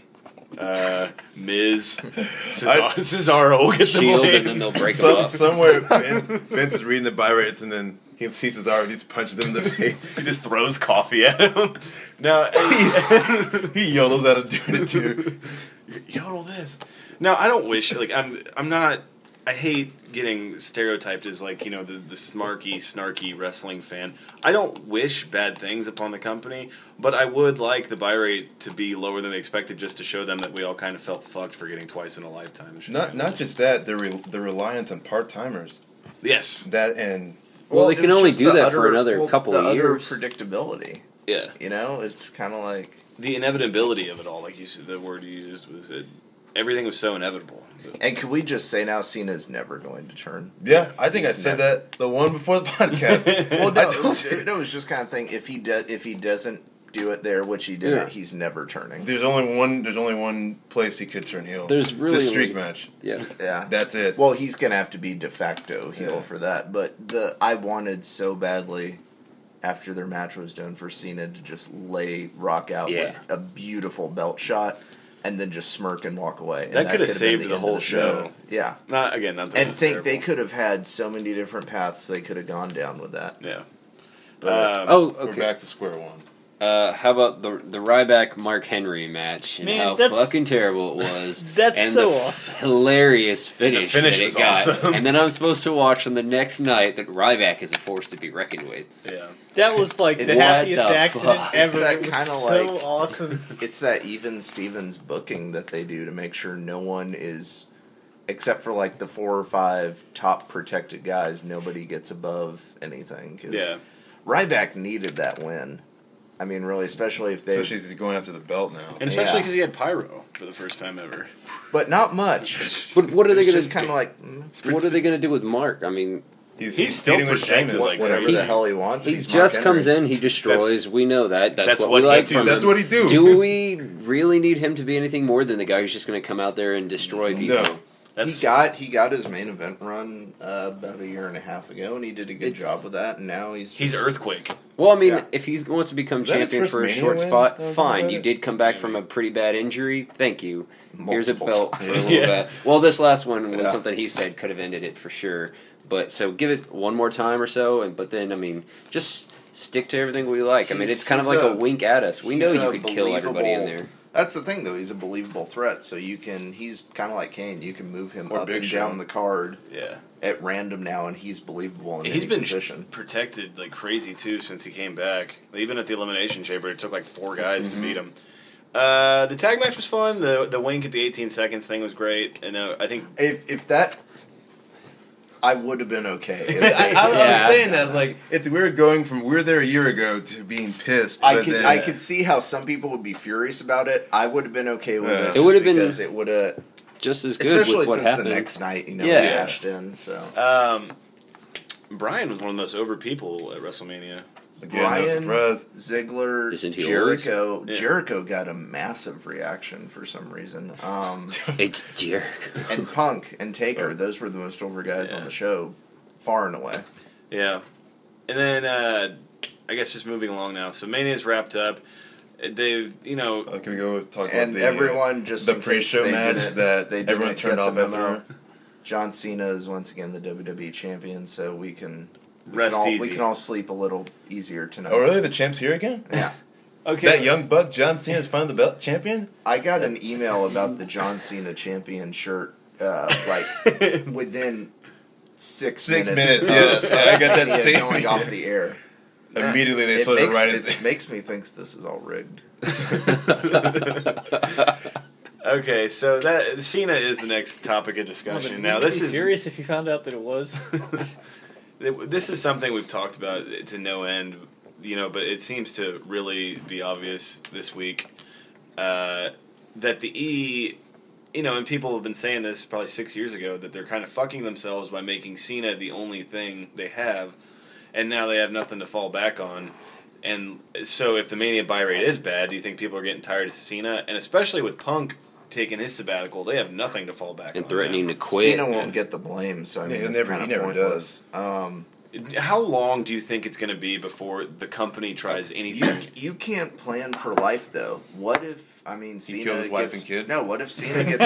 Miz, Cesaro will get the Shield, blame. and then they'll break them up. Somewhere Vince is reading the buy rates, and then he sees Cesaro, he just punches him in the face. He just throws coffee at him. Now He yodels out of doing it too. yodel this. Now I don't wish I'm not. I hate getting stereotyped as the smarky, snarky wrestling fan. I don't wish bad things upon the company, but I would like the buy rate to be lower than they expected, just to show them that we all kind of felt fucked for getting twice in a lifetime. Not just that, they're reliant on part timers. Yes. That and Well, they it can was only just do the that for another couple of years. Predictability. Yeah. It's kind of like The inevitability of it all, like you said, the word you used was it. Everything was so inevitable. And could we just say now Cena's never going to turn? yeah, I think I said that the one before the podcast. Well, I no, told you. it was just kind of thing. If he doesn't do it there, which he did, Yeah. he's never turning. There's only one place he could turn heel. There's really the streak only- match. Yeah. Yeah, That's it. well, he's gonna have to be de facto heel Yeah. for that. But I wanted so badly after their match was done for Cena to just lay Rock out Yeah. with a beautiful belt shot. and then just smirk and walk away. And That could have been saved the the end whole of show. Yeah. Not that And it was they terrible. could have had so many different paths they could have gone down with that. Yeah. But Oh, We're okay. back to square one. How about the Ryback Mark Henry match and Man, how that's- fucking terrible it was? That's and so the awesome. hilarious finish, finish that was it got. awesome. And then I'm supposed to watch on the next night that Ryback is a force to be reckoned with. Yeah. That was like the It's- happiest What the accident fuck? ever. It's that It was kinda so like- awesome. it's that even Stevens booking that they do to make sure no one is, except for like the 4 or 5 top protected guys, nobody gets above anything. 'Cause Yeah. Ryback needed that win. I mean, really, especially if they, Especially as he's going after the belt now. And especially Yeah. because he had pyro for the first time ever. but not much. But what are they It's going just to? kind of like What are they going to do with Mark? I mean, He's still feuding with protected Sheamus. like whatever crazy. the hell he wants. he He's just Mark comes Henry. in, he destroys. We know that. That's what what we he like do. from That's him. what he do. Do we really need him to be anything more than the guy who's just going to come out there and destroy people? No. He got his main event run about a year and a half ago, and he did a good It's- job with that. And now he's He's Earthquake. Well, I mean, Yeah. if he wants to become Was that his champion first for a Mania short win? spot, That was fine. about You it? did come back from a pretty bad injury. Thank you. Here's a multiple belt for a times. little Yeah. bit. Well, this last one was Yeah. something he said could have ended it for sure. But so give it one more time or so, and but then I mean, just stick to everything we like. I mean, He's- it's kind of he's like a a- wink at us. We he's know you a could kill everybody in believable- there. That's the thing, though. He's a believable threat, so he's kind of like Kane. You can move him Or up Big and Show. down the card Yeah. at random now, and he's believable in He's any been position. protected like crazy too since he came back. Even at the Elimination Chamber, it took like 4 guys to beat him. The tag match was fun. The wink at the 18 seconds thing was great. And I think If that, I would have been okay. If I they- was Yeah. saying that, like, if we were going from we were there a year ago to being pissed, I but could then, I could see how some people would be furious about it. I would have been okay with Yeah. it. It just would have been- because it would have, Just as good especially with what since happened. the next night, Yeah. we cashed in. So Brian was one of the most over people at WrestleMania. again, no Brian, surprise. Ziggler, Isn't he Jericho. Yeah. Jericho got a massive reaction for some reason. It's Jericho. And Punk and Taker, those were the most over guys on Yeah. the show, far and away. Yeah. And then I guess just moving along now. So Mania's wrapped up. They've, Can we go talk about And the everyone just the in case pre-show they match didn't- that they everyone didn't turned get off the memo. after? John Cena is once again the WWE champion, so we can Rest we easy. can all sleep a little easier tonight. Oh, really? The champ's here again? Yeah. Okay. That young buck John Cena's finally the belt champion? I got an email about the John Cena champion shirt, like within 6 6 minutes. minutes, yes. I got that yeah, same going off the air. Immediately they It started makes, writing. it makes me think this is all rigged. Okay, so that Cena is the next topic of discussion. Now this is furious if you found out that it was. this is something we've talked about to no end, but it seems to really be obvious this week that the E, and people have been saying this probably 6 years ago, that they're kind of fucking themselves by making Cena the only thing they have, and now they have nothing to fall back on. And so if the Mania buy rate is bad, do you think people are getting tired of Cena? And especially with Punk taking his sabbatical, they have nothing to fall back on. And threatening now. to quit. Cena won't get the blame, so I mean, he it's never- kind he of never pointless. How long do you think it's going to be before the company tries anything? You can't plan for life, though. What if, Cena killed his wife gets, and kids? No, what if Cena gets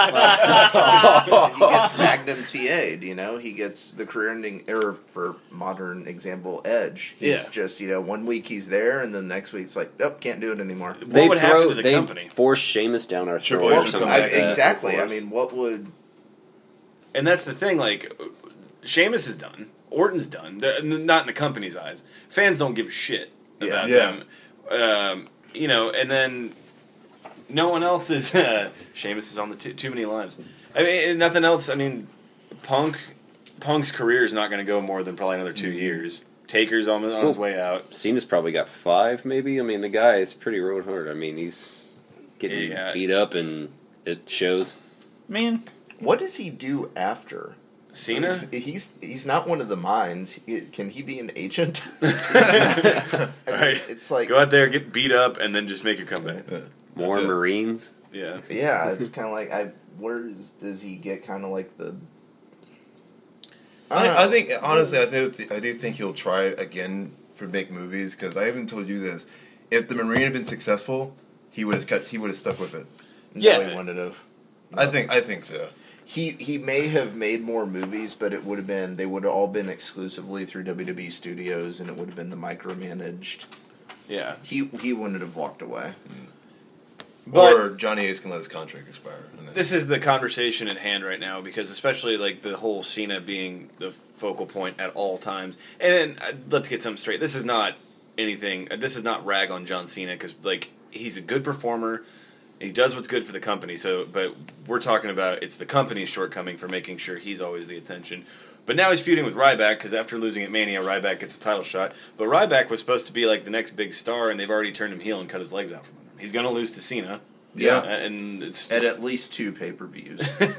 he gets Magnum TA'd, He gets the career-ending error, for modern example, Edge. He's Yeah. just, 1 week he's there, and then next week it's like, nope, can't do it anymore. What would happen to the they company? force Sheamus down our Triple throat H or would something come like back that. Exactly. of course. What would... And that's the thing, Sheamus is done. Orton's done. Not in the company's eyes. Fans don't give a shit about Yeah. them. And then no one else is... Sheamus is on the too many lives. I mean, nothing else. I mean, Punk's career is not going to go more than probably another 2 years. Taker's on his way out. Cena's probably got 5, maybe. I mean, the guy is pretty road hard. I mean, he's getting Yeah. beat up, and it shows. Man, What does he do after? Cena? He's not one of the minds. Can he be an agent? Right. It's like... Go out there, get beat up, and then just make a comeback. More That's it. Marines. Yeah. Yeah, it's kind of like does he get kind of like the? I think honestly, I do think he'll try again for big movies because I even told you this. If the Marine had been successful, he would have stuck with it. Yeah. No, he wouldn't have. I think so. He may have made more movies, but they would have all been exclusively through WWE Studios, and it would have been the micromanaged. Yeah. He wouldn't have walked away. But Or Johnny Ace can let his contract expire. And then- this is the conversation at hand right now, because especially like the whole Cena being the focal point at all times. And let's get something straight. This is not anything. This is not rag on John Cena, because like he's a good performer. He does what's good for the company. So, but we're talking about it's the company's shortcoming for making sure he's always the attention. But now he's feuding with Ryback, because after losing at Mania, Ryback gets a title shot. But Ryback was supposed to be like the next big star, and they've already turned him heel and cut his legs out from under him. He's going to lose to Cena. Yeah. And it's At least 2 pay-per-views.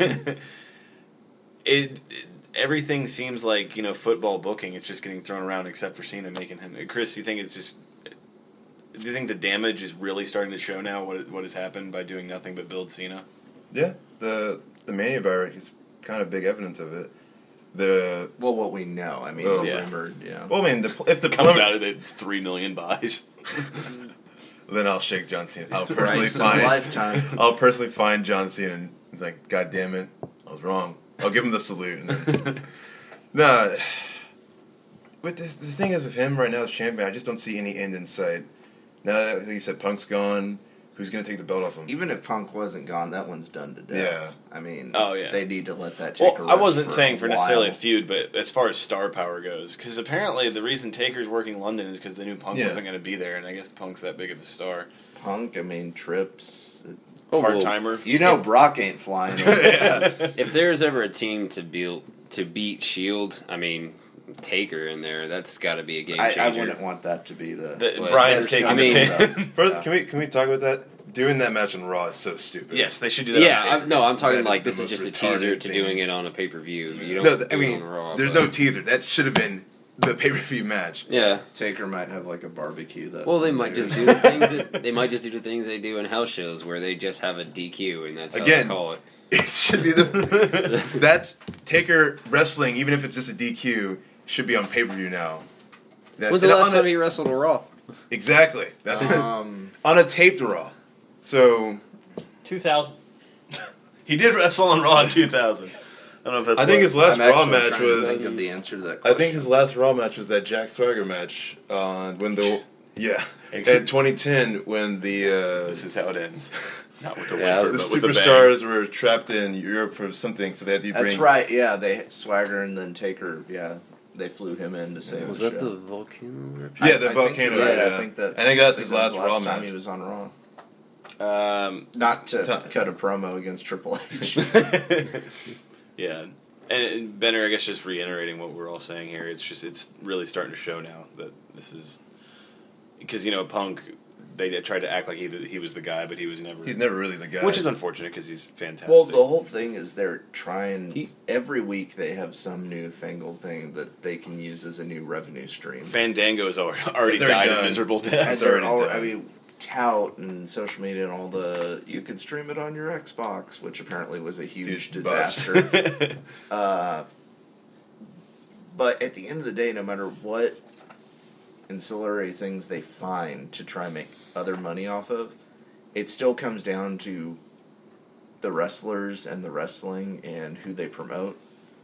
everything seems like, football booking. It's just getting thrown around, except for Cena making him. Chris, do you think do you think the damage is really starting to show now? What has happened by doing nothing but build Cena? Yeah, the Mania buy is kind of big evidence of it. Well, what we know. I mean, Well, yeah. rumored, yeah. Well, I mean, if the Comes out of it, it's 3 million buys. then I'll shake John Cena. I'll Price of a lifetime. I'll personally find John Cena and be like, God damn it, I was wrong. I'll give him the salute. And then, nah, but the thing is with him right now as champion, I just don't see any end in sight. Now that, like you said, Punk's gone. Who's going to take the belt off him? Even if Punk wasn't gone, that one's done to death. Yeah. I mean, Oh, yeah. they need to let that take a Well, I rest wasn't for saying a for necessarily a while. feud, but as far as star power goes, because apparently the reason Taker's working London is because they knew Punk Yeah. wasn't going to be there, and I guess Punk's that big of a star. Punk, I mean, Trips. Oh, Part well, timer. You know Brock ain't flying. if there's ever a team to beat Shield, I mean Taker in there, that's got to be a game changer. I wouldn't want that to be the... Well, Brian's there's taking I mean- the pin. First, can we talk about that? Doing that match on Raw is so stupid. Yes, they should do that. Yeah, on paper. I'm talking That is like the this is most just a teaser retarded to thing. doing it on a pay per view. You don't No, do I mean, it on Raw. there's but- no teaser. That should have been the pay-per-view match. Yeah. Taker might have like a barbecue. That's Well, they might just do the things they do in house shows where they just have a DQ and that's how Again, they call it. It should be that Taker wrestling, even if it's just a DQ, should be on pay-per-view now. When's the last time he wrestled a Raw? Exactly. That's on a taped Raw. So 2000. He did wrestle on Raw in 2000. I don't know if that's. I think his last I'm Raw actually match trying to was. think of the answer to that I question. think his last Raw match was that Jack Swagger match when the in 2010 when the This is how it ends. Not with a Yeah, whimper, the but with a bang. superstars were trapped in Europe for something, so they had to bring. That's right. Yeah, they Swagger and then Taker. Yeah, they flew him in to save Was the that show. the volcano rip? Yeah, the I think volcano. you're right. Yeah, I think that. I think that's I his think last the Raw time match. he was on Raw. Not to cut a promo against Triple H. Yeah. And Benner, I guess, just reiterating what we're all saying here. It's really starting to show now that this is because Punk. They tried to act like he was the guy, but he was never. He's never really the guy. Which is unfortunate because he's fantastic. Well, the whole thing is they're trying. Every week they have some new fangled thing that they can use as a new revenue stream. Fandango's already It's already died a done. miserable death. And they're already done. I mean, tout and social media and all the you can stream it on your Xbox, which apparently was a huge Huge bust. disaster. But at the end of the day, no matter what ancillary things they find to try and make other money off of, it still comes down to the wrestlers and the wrestling and who they promote.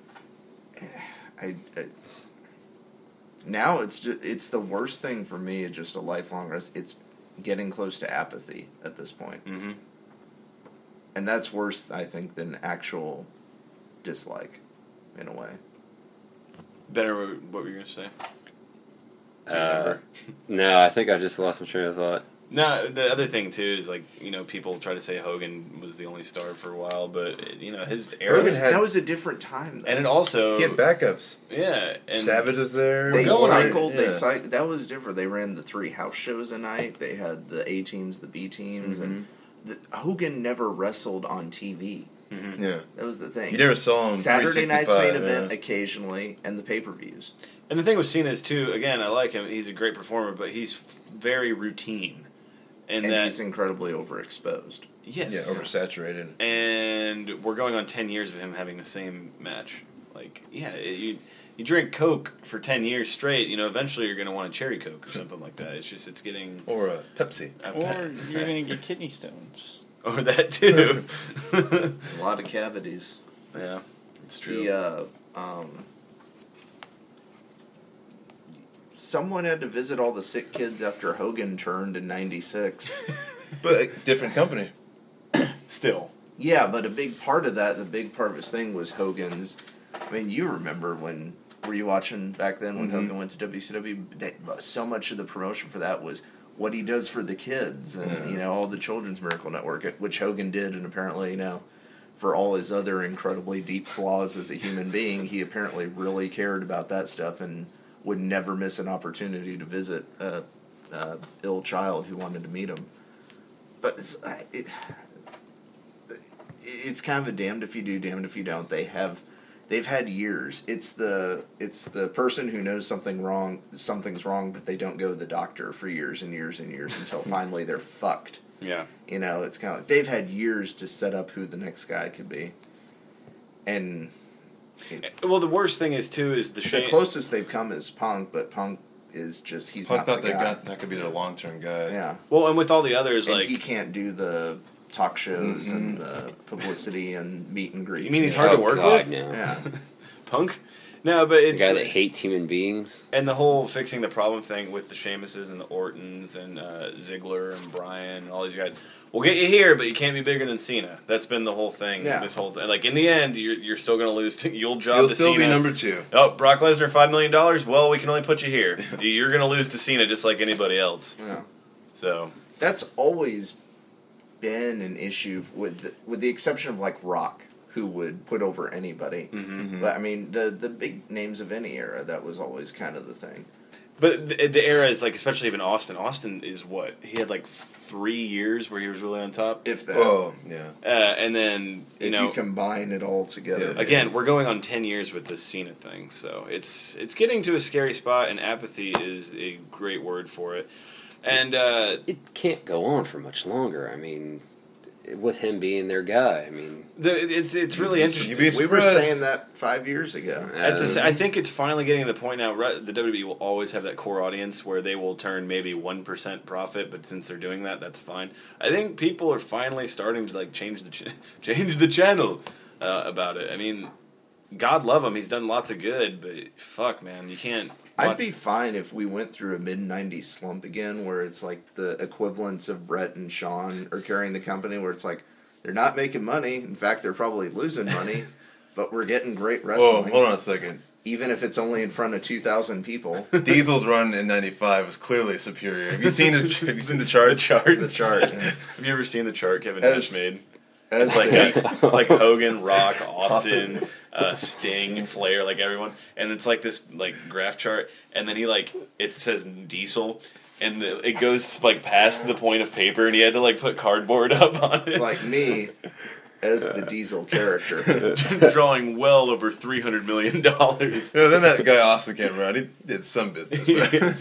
Now it's the worst thing for me. It's just a lifelong risk. It's getting close to apathy at this point, Mm-hmm. and that's worse, I think, than actual dislike, in a way. Benner, what were you going to say? Do you remember? No, I think I just lost my train of thought. No, the other thing too is people try to say Hogan was the only star for a while, but his era, Hogan had- That was a different time, though. and it also He had backups. yeah, and Savage was there. They going on- cycled. They Yeah. cycled. That was different. They ran the 3 house shows a night. They had the A teams, the B teams, and Hogan never wrestled on TV. Yeah. That was the thing. You never saw him. Saturday night's main 365, event yeah. occasionally, and the pay-per-views. And the thing with Cena is too. Again, I like him. He's a great performer, but he's very routine, and And that he's incredibly overexposed. yes, Yeah, oversaturated. and we're going on 10 years of him having the same match. Like, yeah, you drink Coke for 10 years straight, eventually you're going to want a cherry Coke or something like that. It's getting Or Pepsi. Or you're going to get kidney stones. Or that too. A lot of cavities. Yeah, it's true. Someone had to visit all the sick kids after Hogan turned in '96. But a different company. Still. Yeah, but a big part of that, the big part of his thing was Hogan's. I mean, you remember when, were you watching back then when Hogan went to WCW? So much of the promotion for that was what he does for the kids and, you know, all the Children's Miracle Network, which Hogan did, and apparently, you know, for all his other incredibly deep flaws as a human being, he apparently really cared about that stuff and would never miss an opportunity to visit a ill child who wanted to meet him. But it's kind of a damned if you do, damned if you don't. They've had years. It's the person who knows something's wrong, but they don't go to the doctor for years and years and years until finally they're fucked. Yeah. You know, it's kind of like they've had years to set up who the next guy could be. And well, the worst thing is too is the closest they've come is Punk, but Punk is just he's Punk not thought the guy. that could be their long-term guy. Yeah. Well, and with all the others, And like he can't do the talk shows and the publicity and meet and greets. you mean he's hard to work with? No. Yeah. Punk? No, but The it's guy that hates human beings. and the whole fixing the problem thing with the Sheamuses and the Ortons and Ziggler and Bryan and all these guys. We'll get you here, but you can't be bigger than Cena. That's been the whole thing. Yeah. This whole like in the end, you're still going to lose. You'll job He'll to still Cena. be number 2. Oh, Brock Lesnar, $5 million. Well, we can only put you here. You're going to lose to Cena just like anybody else. Yeah. So That's always been an issue with the exception of like Rock, who would put over anybody. But, I mean, the big names of any era, that was always kind of the thing. but the era is like, especially even Austin. Austin is what he had like 3 years where he was really on top. If that, Oh, yeah. And then if you combine it all together, Yeah. again, we're going on 10 years with this Cena thing, so it's getting to a scary spot, and apathy is a great word for it. And It can't go on for much longer. I mean, with him being their guy. I mean, it's really interesting. You'd be we were surprised. saying that 5 years ago. I think it's finally getting to the point now. The WWE will always have that core audience where they will turn maybe 1% profit, but since they're doing that, that's fine. I think people are finally starting to like change the channel about it. I mean, God love him, he's done lots of good, but fuck, man, you can't. I'd be fine if we went through a mid-90s slump again where it's like the equivalents of Brett and Sean are carrying the company, where it's like they're not making money. In fact, they're probably losing money, but we're getting great wrestling. Oh, hold on a second. Even if it's only in front of 2,000 people. Diesel's run in '95 was clearly superior. Have you seen the chart? The chart. The chart. Yeah. Have you ever seen the chart Kevin As- Nash made? As It's like Hogan, Rock, Austin, Sting, Flair, like everyone, and it's like this like graph chart, and then it says Diesel, and it goes like past the point of paper, and he had to like put cardboard up on it. it's like me as the Diesel character. Drawing well over $300 million. No, then that guy Austin came around. He did some business.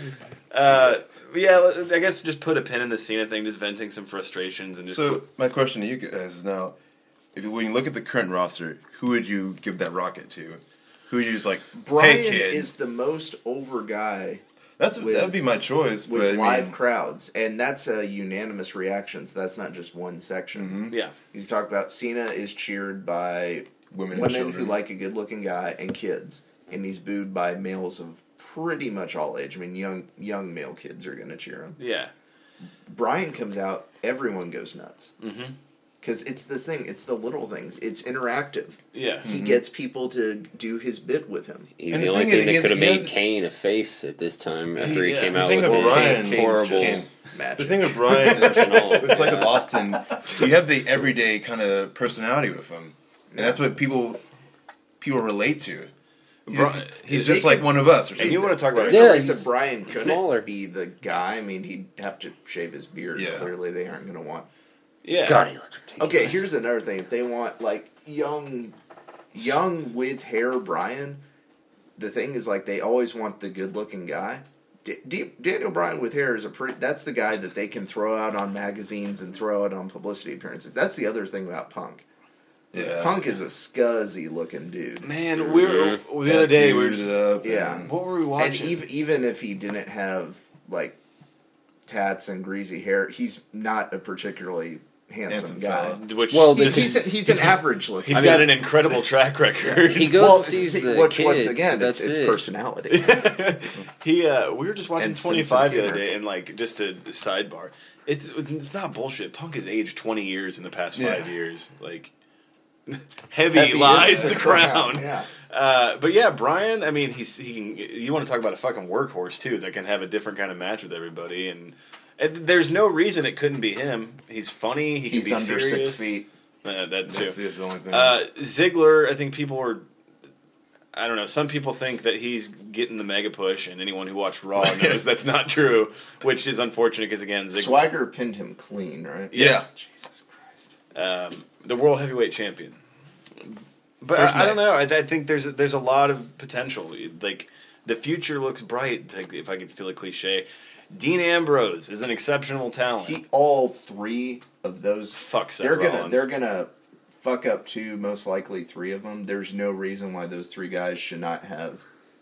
Yeah, I guess just put a pin in the Cena thing, just venting some frustrations, and just So my question to you guys is now, when you look at the current roster, who would you give that rocket to? Who would you just like, Brian hey kid? is the most over guy That would be my choice. with but, live I mean, crowds, and that's a unanimous reaction. So that's not just one section. yeah. You talk about Cena is cheered by women and women children. who like a good-looking guy and kids, and he's booed by males of pretty much all age. I mean, young male kids are going to cheer him. Yeah. Brian comes out, everyone goes nuts. Mm-hmm. Because it's this thing, it's the little things. It's interactive. Yeah. He gets people to do his bit with him. he's And the the only thing is, thing that could have he made has- Kane a face at this time after he Yeah. came The out thing with with his Brian- horrible. Kane's magic. The thing with Brian, Personal, it's like with yeah. Austin, you have the everyday kind of personality with him, and that's what people relate to. He's just like one of us. Or And something. you want to talk about There's no Yeah, reason he's Brian couldn't smaller. be the guy. I mean, he'd have to shave his beard. Yeah. Clearly, they aren't going to want. Yeah. God, he looks ridiculous. Okay, here's another thing. If they want like young with hair Brian, the thing is like they always want the good-looking guy. Daniel Bryan with hair is that's the guy that they can throw out on magazines and throw out on publicity appearances. That's the other thing about Punk. Yeah. Punk is a scuzzy looking dude. Man, we were the other day. We were Tattooed up Yeah. and- what were we And watching? even if he didn't have like tats and greasy hair, he's not a particularly handsome guy. Which Well, He's an average look. he's got an incredible track record. He goes and sees the once kids. again, but that's it's it. personality. we were just watching And sense of 25 the other humor. day, and like just a sidebar, it's not bullshit. Punk has aged 20 years in the past 5 years. Like heavy lies the crown. Yeah. But yeah, Brian. I mean, he can. You want to talk about a fucking workhorse too that can have a different kind of match with everybody, and there's no reason it couldn't be him. He's funny. He can He's be under serious. 6 feet. That too. That's the only thing. Ziggler, I think people were. I don't know. Some people think that he's getting the mega push, and anyone who watched Raw knows that's not true, which is unfortunate because again, Ziggler. Swagger pinned him clean, right? Yeah. Jesus Christ. The world heavyweight champion. But First I don't night. know. I think there's a lot of potential. Like the future looks bright. Like, if I could steal a cliche, Dean Ambrose is an exceptional talent. All three of those. Fuck Seth They're Rollins. gonna fuck up two, most likely 3 of them. There's no reason why those 3 guys should not have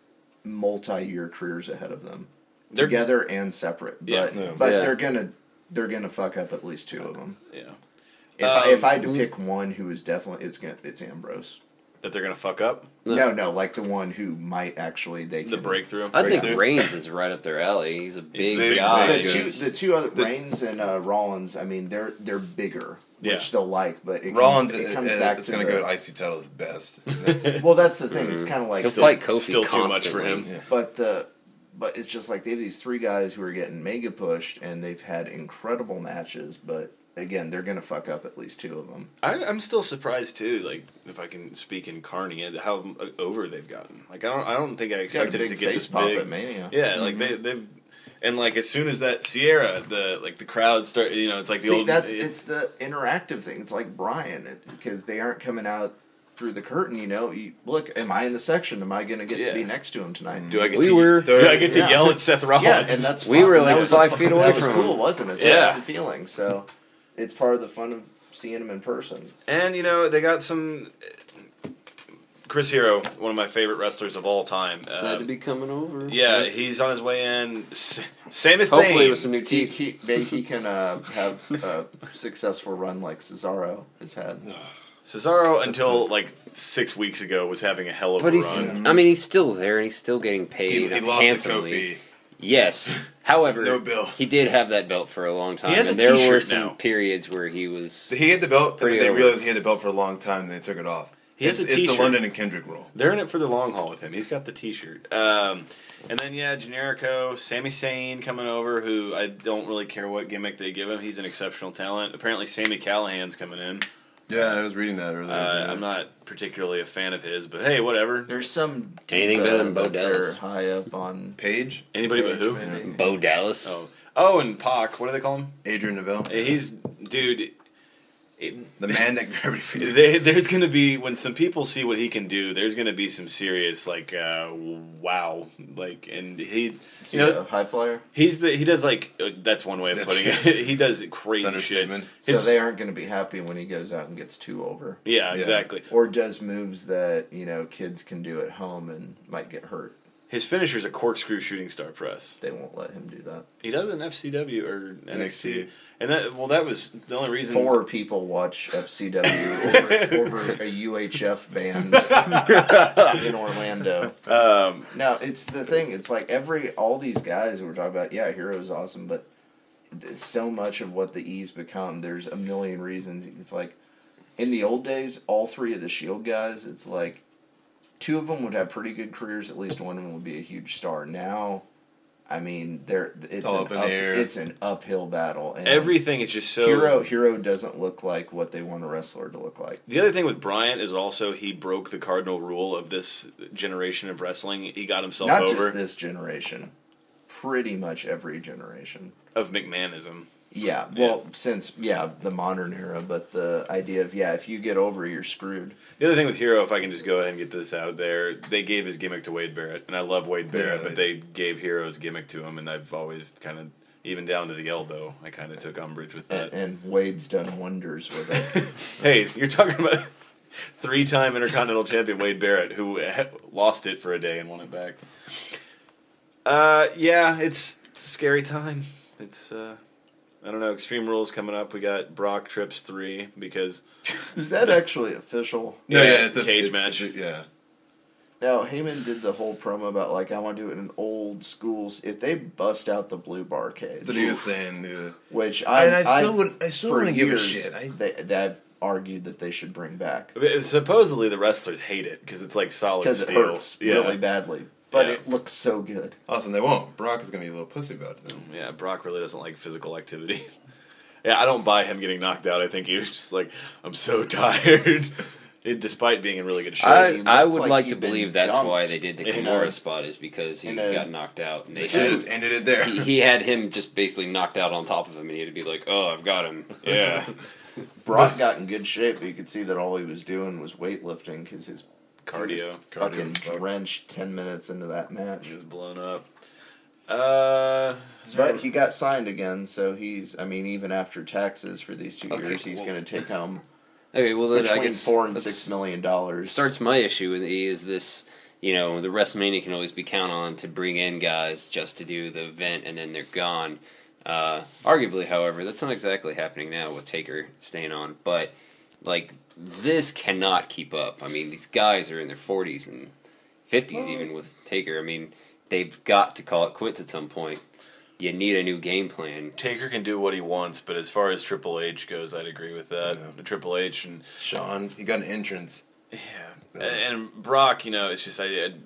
multi-year careers ahead of them, They're- together and separate. But Yeah. Yeah. but Yeah. they're gonna fuck up at least 2 of them. Yeah, If I had to pick one who is definitely it's Ambrose. that they're gonna fuck up No, like the one who might actually the can breakthrough. I think Breakthrough. Reigns is right up their alley. He's a big big, guy. big. The two other Reigns and Rollins. I mean, they're bigger, Yeah. which they'll like, but Rollins comes back is to going the, to go to IC title is best. That's, Well, that's the thing. It's kind of like He'll fight Kofi still too much for constantly. him. yeah. But it's just like they have these 3 guys who are getting mega pushed, and they've had incredible matches. But again, they're gonna fuck up at least 2 of them. I'm still surprised too. Like if I can speak in Carney, how over they've gotten. Like I don't think I Got a expected it big to get face this pop big. at Mania. Yeah, like they've. And like as soon as that Sierra, the crowd start, it's like the See, old. it's the interactive thing. It's like Brian, because they aren't coming out through the curtain. You look, am I in the section? Am I gonna get Yeah. to be next to him tonight? Do I get We to? were- do I get to Yeah. yell at Seth Rollins? Yeah, and that's We fun. were And like that was 5 feet away that was from cool, him. wasn't it? It's Yeah. a fun feeling. So it's part of the fun of seeing him in person. And they got some. Chris Hero, one of my favorite wrestlers of all time. Said to be coming over. Yeah, he's on his way in. Same as Hopefully Thane. with some new teeth. He can have a successful run like Cesaro has had. Cesaro, until like 6 weeks ago, was having a hell of But a he's, run. I mean, he's still there and he's still getting paid he lost to handsomely. Kofi. Yes. However, No bill. he did have that belt for a long time. He has a and there were t-shirt some now. periods where he was. So he had the belt, and Pretty then they over. realized he had the belt for a long time, and they took it off. He has a It's t-shirt. the London and Kendrick rule. They're in it for the long haul with him. He's got the T-shirt. And then Generico, Sami Zayn coming over, who I don't really care what gimmick they give him. He's an exceptional talent. Apparently, Sami Callahan's coming in. Yeah, I was reading that earlier. I'm not particularly a fan of his, but hey, whatever. There's some Anything better than Bo that they're Dallas. high up on. Page, Anybody but who? Maybe. Bo Dallas. Oh, and Pac. What do they call him? Adrian Neville, He's dude. the man that grabbed your feet. There's going to be, when some people see what he can do, there's going to be some serious wow, and he, Is he a high flyer? he does that's one way of That's putting it. He does crazy shit. Understatement. So His- they aren't going to be happy when he goes out and gets 2 over. yeah, Yeah. exactly. Or does moves that, kids can do at home and might get hurt. His finisher's a corkscrew shooting star press. They won't let him do that. He does an FCW or NXT, NXT. and that was the only reason. 4 people watch FCW over a UHF band in Orlando. Now, it's the thing. It's like all these guys that we're talking about, yeah, Hero's awesome, but so much of what the E's become, there's a million reasons. It's like, in the old days, all 3 of the Shield guys, it's like, 2 of them would have pretty good careers. At least one of them would be a huge star. Now, I mean, it's all up in the air. It's an uphill battle. And Everything is just so. Hero doesn't look like what they want a wrestler to look like. The other thing with Bryant is also he broke the cardinal rule of this generation of wrestling. He got himself Not over just this generation, pretty much every generation. of McMahonism. Yeah, well, since the modern era, but the idea of if you get over, you're screwed. The other thing with Hero, if I can just go ahead and get this out there, they gave his gimmick to Wade Barrett, and I love Wade Barrett, Yeah, but they gave Hero's gimmick to him, and I've always kind of, even down to the elbow, I kind of took umbrage with that. And Wade's done wonders with it. Hey, you're talking about 3-time Intercontinental Champion Wade Barrett, who lost it for a day and won it back. It's a scary time. It's I don't know. Extreme Rules coming up. We got Brock Trips 3 because Is that actually official? No, Yeah, yeah, it's a cage match. yeah. Now, Heyman did the whole promo about, like, I want to do it in old schools. If they bust out the blue bar cage, That's what he was saying. Yeah. which I for still wouldn't give a years, shit. They've argued that they should bring back. supposedly the wrestlers hate it because it's like solid Because it steel. hurts really badly. But it looks so good. Awesome, they won't. Brock is gonna be a little pussy about it then. Yeah, Brock really doesn't like physical activity. Yeah, I don't buy him getting knocked out. I think he was just like, I'm so tired. Despite being in really good shape. I would like like he'd to been believe that's dumped. why they did the Yeah. Kimura spot is because he And, got knocked out. And they They should have had, just ended it there. he had him just basically knocked out on top of him, and he had to be like, "Oh, I've got him." Yeah. Brock got in good shape, but you could see that all he was doing was weightlifting because his Cardio. fucking Cardio's fucked. drenched 10 minutes into that match. He was blown up. But he got signed again, so even after taxes for these 2 Okay, years, he's well- going to take home Okay, well then I between guess $4 and let's- $6 million. starts my issue with is this. The WrestleMania can always be counted on to bring in guys just to do the event and then they're gone. Arguably, however, that's not exactly happening now with Taker staying on. But like this cannot keep up. I mean, these guys are in their 40s and 50s even with Taker. I mean, they've got to call it quits at some point. You need a new game plan. Taker can do what he wants, but as far as Triple H goes, I'd agree with that. Yeah. Triple H and Sean, he got an entrance. yeah, and Brock, it's just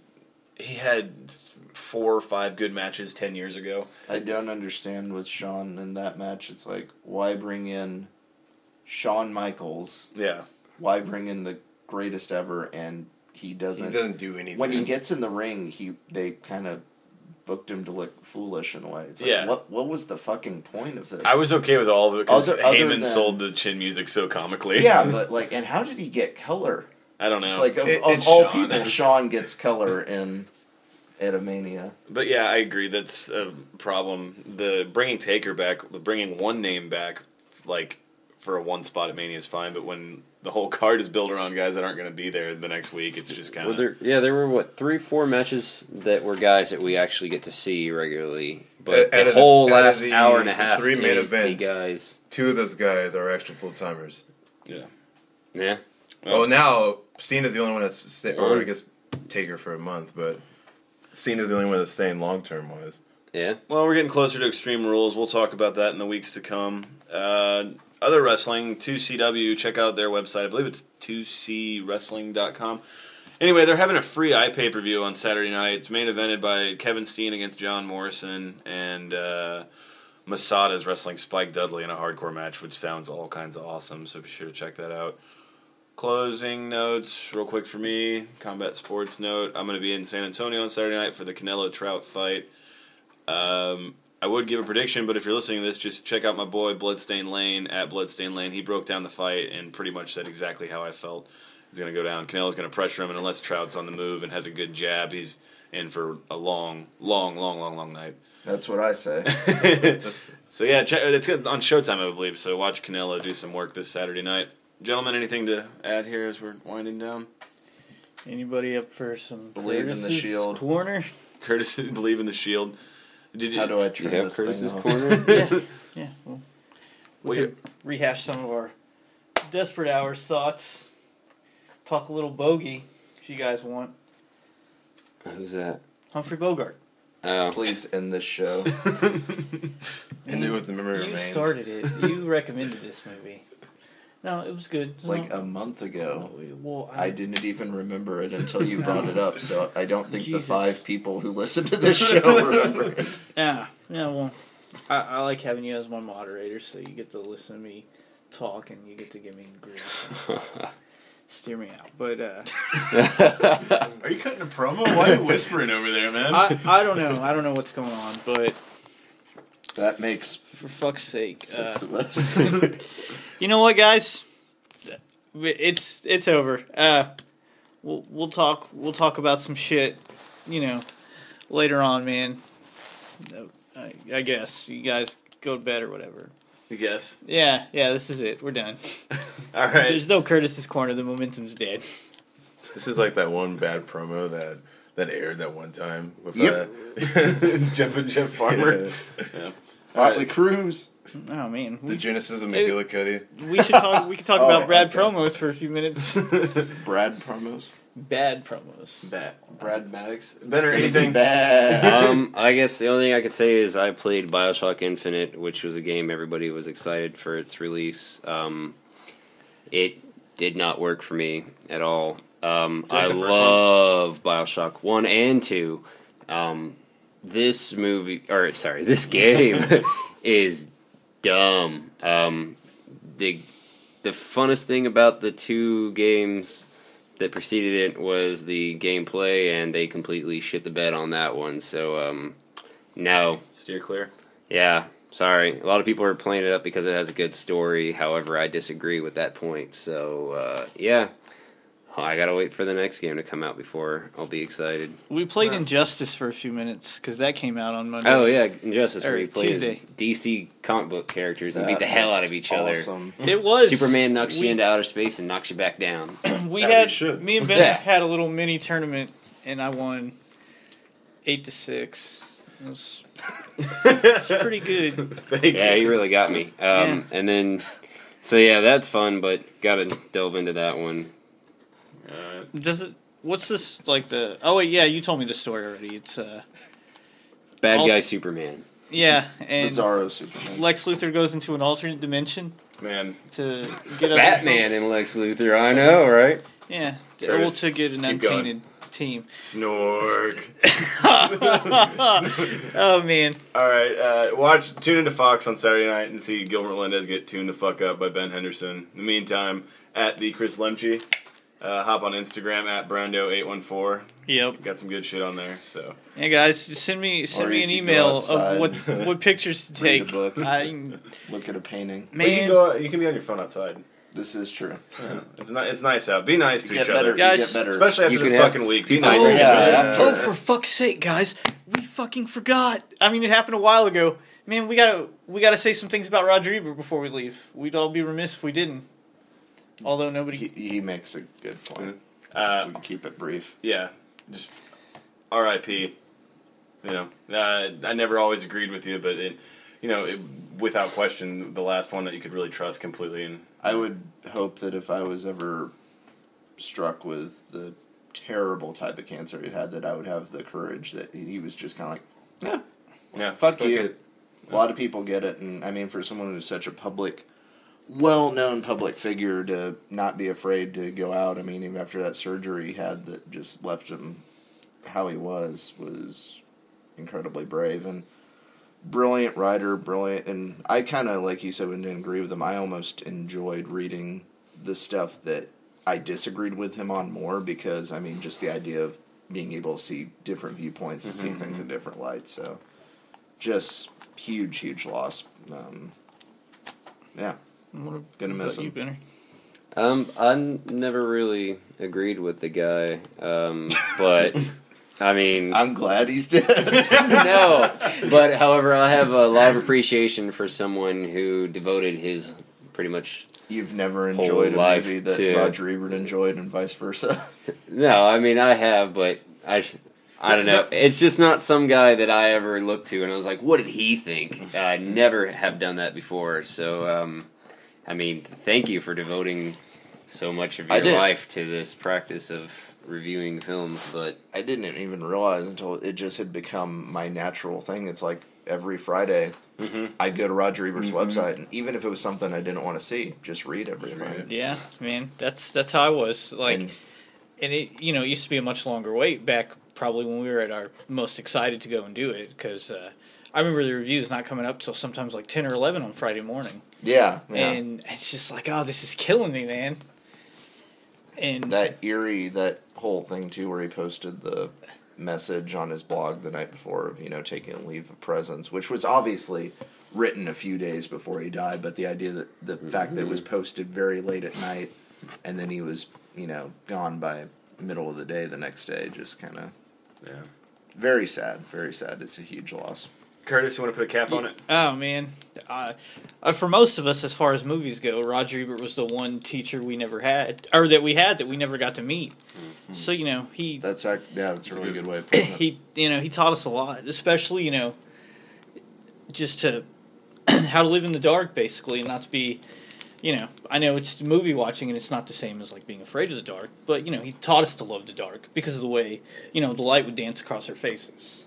he had 4 or 5 good matches 10 years ago. I don't understand with Shawn in that match. It's like, why bring in Shawn Michaels? Yeah, Why bring in the greatest ever? And he doesn't. He doesn't do anything. When he gets in the ring, they kind of booked him to look foolish in a way. It's like, Yeah. What was the fucking point of this? I was okay with all of it because Other Heyman than- sold the chin music so comically. Yeah, but and how did he get color? I don't know. It's like of It's all Shawn. people, Shawn gets color in at a Mania. But yeah, I agree. That's a problem. The bringing Taker back, bringing one name back, like for a one spot at Mania is fine. But when the whole card is built around guys that aren't going to be there the next week, it's just kind of. There were 3-4 matches that were guys that we actually get to see regularly. But Out the of whole out of last the hour and a half 3 main is the events, guys. 2 of those guys are actual full timers. Yeah. Yeah. Well, now Cena's the only one that's or I guess Taker for a month, but Cena's the only one that's staying long term wise. Yeah. Well, we're getting closer to Extreme Rules. We'll talk about that in the weeks to come. Other wrestling, 2CW, check out their website. I believe it's 2cwrestling.com. Anyway, they're having a free iPay-per-view on Saturday night. It's main evented by Kevin Steen against John Morrison, and Masada's wrestling Spike Dudley in a hardcore match, which sounds all kinds of awesome, so be sure to check that out. Closing notes, real quick for me, combat sports note. I'm going to be in San Antonio on Saturday night for the Canelo Trout fight. I would give a prediction, but if you're listening to this, just check out my boy Bloodstained Lane at Bloodstained Lane. He broke down the fight and pretty much said exactly how I felt it's going to go down. Canelo's going to pressure him, and unless Trout's on the move and has a good jab, he's in for a long night. That's what I say. So yeah, it's on Showtime, I believe. So watch Canelo do some work this Saturday night. Gentlemen, anything to add here as we're winding down? Anybody up for some Believe in the Curtis's Shield. corner? Curtis, believe in the Shield. Did you? How do I You turn have this Curtis's thing off? corner? Yeah. Well, Well, we can rehash some of our Desperate Hours thoughts. Talk a little bogey, if you guys want. Who's that? Humphrey Bogart. Oh. Please end this show. And do with the memory You remains. started it. You recommended this movie. No, it was good. Like No, a month ago. well, I didn't even remember it until you brought it up, so I don't think Jesus. the 5 people who listen to this show remember it. Yeah, well, I like having you as my moderator, so you get to listen to me talk and you get to give me grief. Steer me out. But, Are you cutting a promo? Why are you whispering over there, man? I don't know. I don't know what's going on, but That makes for fuck's sake. 6 of us. You know what, guys? It's over. We'll talk about some shit, later on, man. I guess you guys go to bed or whatever. I guess. Yeah, this is it. We're done. All right. There's no Curtis's corner. The momentum's dead. This is like that one bad promo that aired that one time with Yep. Jeff Farmer. Yeah. Motley Cruz. Oh man, The Genesis of Hey, McGillicuddy. we should talk. We could talk Oh, about Brad okay. promos for a few minutes. Brad promos. Bad promos. Brad Maddox. Ben or anything? Bad. I guess the only thing I could say is I played Bioshock Infinite, which was a game everybody was excited for its release. It did not work for me at all. I the first love Bioshock 1 and 2. This game is dumb. The funnest thing about the two games that preceded it was the gameplay, and they completely shit the bed on that one. So, no. Steer clear. Yeah, sorry. A lot of people are playing it up because it has a good story. However, I disagree with that point. So, yeah. I gotta wait for the next game to come out before I'll be excited. We played Injustice for a few minutes because that came out on Monday. Oh, yeah, Injustice, where Or you play as Tuesday. DC comic book characters and beat the hell out of each awesome. other. It was Superman knocks you we- into outer space and knocks you back down. We As had you should. me and Ben Yeah. had a little mini tournament, and I won 8-6. It was pretty good. Yeah, you really got me. Yeah. And then, so yeah, that's fun, but gotta delve into that one. Does it? What's this like the? Oh wait, yeah, you told me the story already. It's Bad All- guy Superman. yeah, and Bizarro Superman. Lex Luthor goes into an alternate dimension Man, to get other Batman folks. and Lex Luthor, I know, right? Yeah, Curtis, well, to get an keep going. untainted team. Snork. Oh man, All right, tune into Fox on Saturday night and see Gilbert Melendez get tuned the fuck up by Ben Henderson. In the meantime, at the Chris Lemche, hop on Instagram at Brando814. yep. Got some good shit on there. So Yeah, guys, just send me Or you an could email go outside. of what pictures to Read a take. book. Man, Look at a painting. But you can be on your phone outside. This is true. It's nice out. Be nice to You each get other, better. Guys, you get better. especially after You this can have fucking week. Be people- nice Oh, to each yeah, other. after- oh, for fuck's sake, guys, we fucking forgot. I mean, it happened a while ago. Man, we gotta say some things about Roger Ebert before we leave. We'd all be remiss if we didn't. Although nobody. He makes a good point. We can keep it brief. Yeah, just R.I.P. You know, I never always agreed with you, but without question, the last one that you could really trust completely. And I would hope that if I was ever struck with the terrible type of cancer he had, that I would have the courage that he was just kind of like, yeah, fuck you. it. A lot of people get it, and I mean, for someone who's such a well-known public figure to not be afraid to go out. I mean, even after that surgery he had that just left him how he was incredibly brave and brilliant writer, brilliant. And I kind of, like you said, didn't agree with him. I almost enjoyed reading the stuff that I disagreed with him on more because, I mean, just the idea of being able to see different viewpoints and see things in different lights. So, just huge loss. Yeah. What Gonna miss about you, him. Benner? I never really agreed with the guy, but I mean, I'm glad he's dead. no. But however, I have a lot of appreciation for someone who devoted his pretty much. You've never enjoyed a life movie that to- Roger Ebert enjoyed and vice versa. No, I mean I have, but I don't know. It's just not some guy that I ever looked to, and I was like, "What did he think?" I never have done that before, so I mean, thank you for devoting so much of I your did. life to this practice of reviewing films. But I didn't even realize until it just had become my natural thing. It's like every Friday I'd go to Roger Ebert's website, and even if it was something I didn't want to see, just read everything. Yeah, man, that's how I was. Like, And- and it it used to be a much longer wait back, probably when we were at our most excited to go and do it, because I remember the reviews not coming up till sometimes like 10 or 11 on Friday morning, Yeah. and it's just like, oh, this is killing me, man. And that whole thing too, where he posted the message on his blog the night before of taking a leave of presence, which was obviously written a few days before he died, but the idea that the fact that it was posted very late at night and then he was gone by middle of the day the next day, just kind of very sad. It's a huge loss. Curtis, you want to put a cap on it? oh man, for most of us, as far as movies go, Roger Ebert was the one teacher we never had, or that we never got to meet. So he That's a really good way of putting it. he taught us a lot, especially just to how to live in the dark, basically, and not to be, I know it's movie watching and it's not the same as like being afraid of the dark, but he taught us to love the dark because of the way, the light would dance across our faces.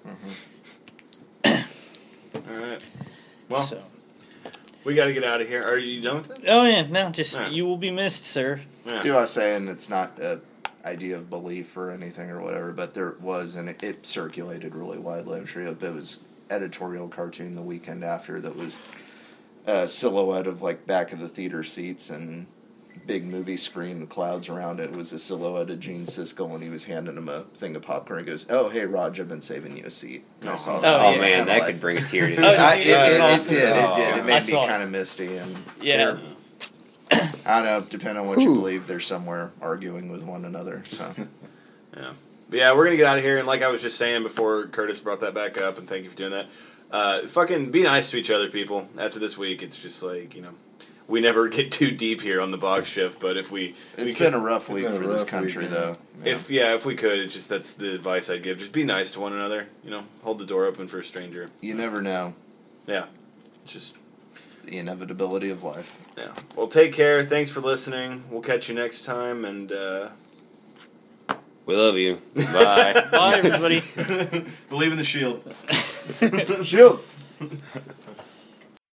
Mm-hmm. All right. Well, So. we got to get out of here. Are you done with it? Oh yeah, no, just Yeah. you will be missed, sir. Yeah. Do I say, and it's not an idea of belief or anything or whatever, but there was, and it circulated really widely. I'm sure it was editorial cartoon the weekend after that was a silhouette of like back of the theater seats and big movie screen with clouds around it. It was a silhouette of Gene Siskel when he was handing him a thing of popcorn. He goes, "Oh, hey, Raj, I've been saving you a seat." And I saw that. Oh, Oh yeah. man, that Like- could bring a tear to Oh, the yeah. It did. awesome. It Oh. did. It I made me saw it. kind of misty, and Yeah. I don't know. Depending on what you Ooh. believe, they're somewhere arguing with one another. So Yeah. But yeah, we're going to get out of here. And like I was just saying before Curtis brought that back up, and thank you for doing that, fucking be nice to each other, people. After this week, it's just like, we never get too deep here on the box shift, but if we it's could- been a rough week been a for this rough country, week, yeah. though. if we could, it's just that's the advice I'd give. Just be nice to one another. Hold the door open for a stranger. You never know Yeah. Just the inevitability of life. yeah. Well, take care. Thanks for listening. We'll catch you next time, and We love you. Bye. Bye, everybody. believe in the shield. Shield.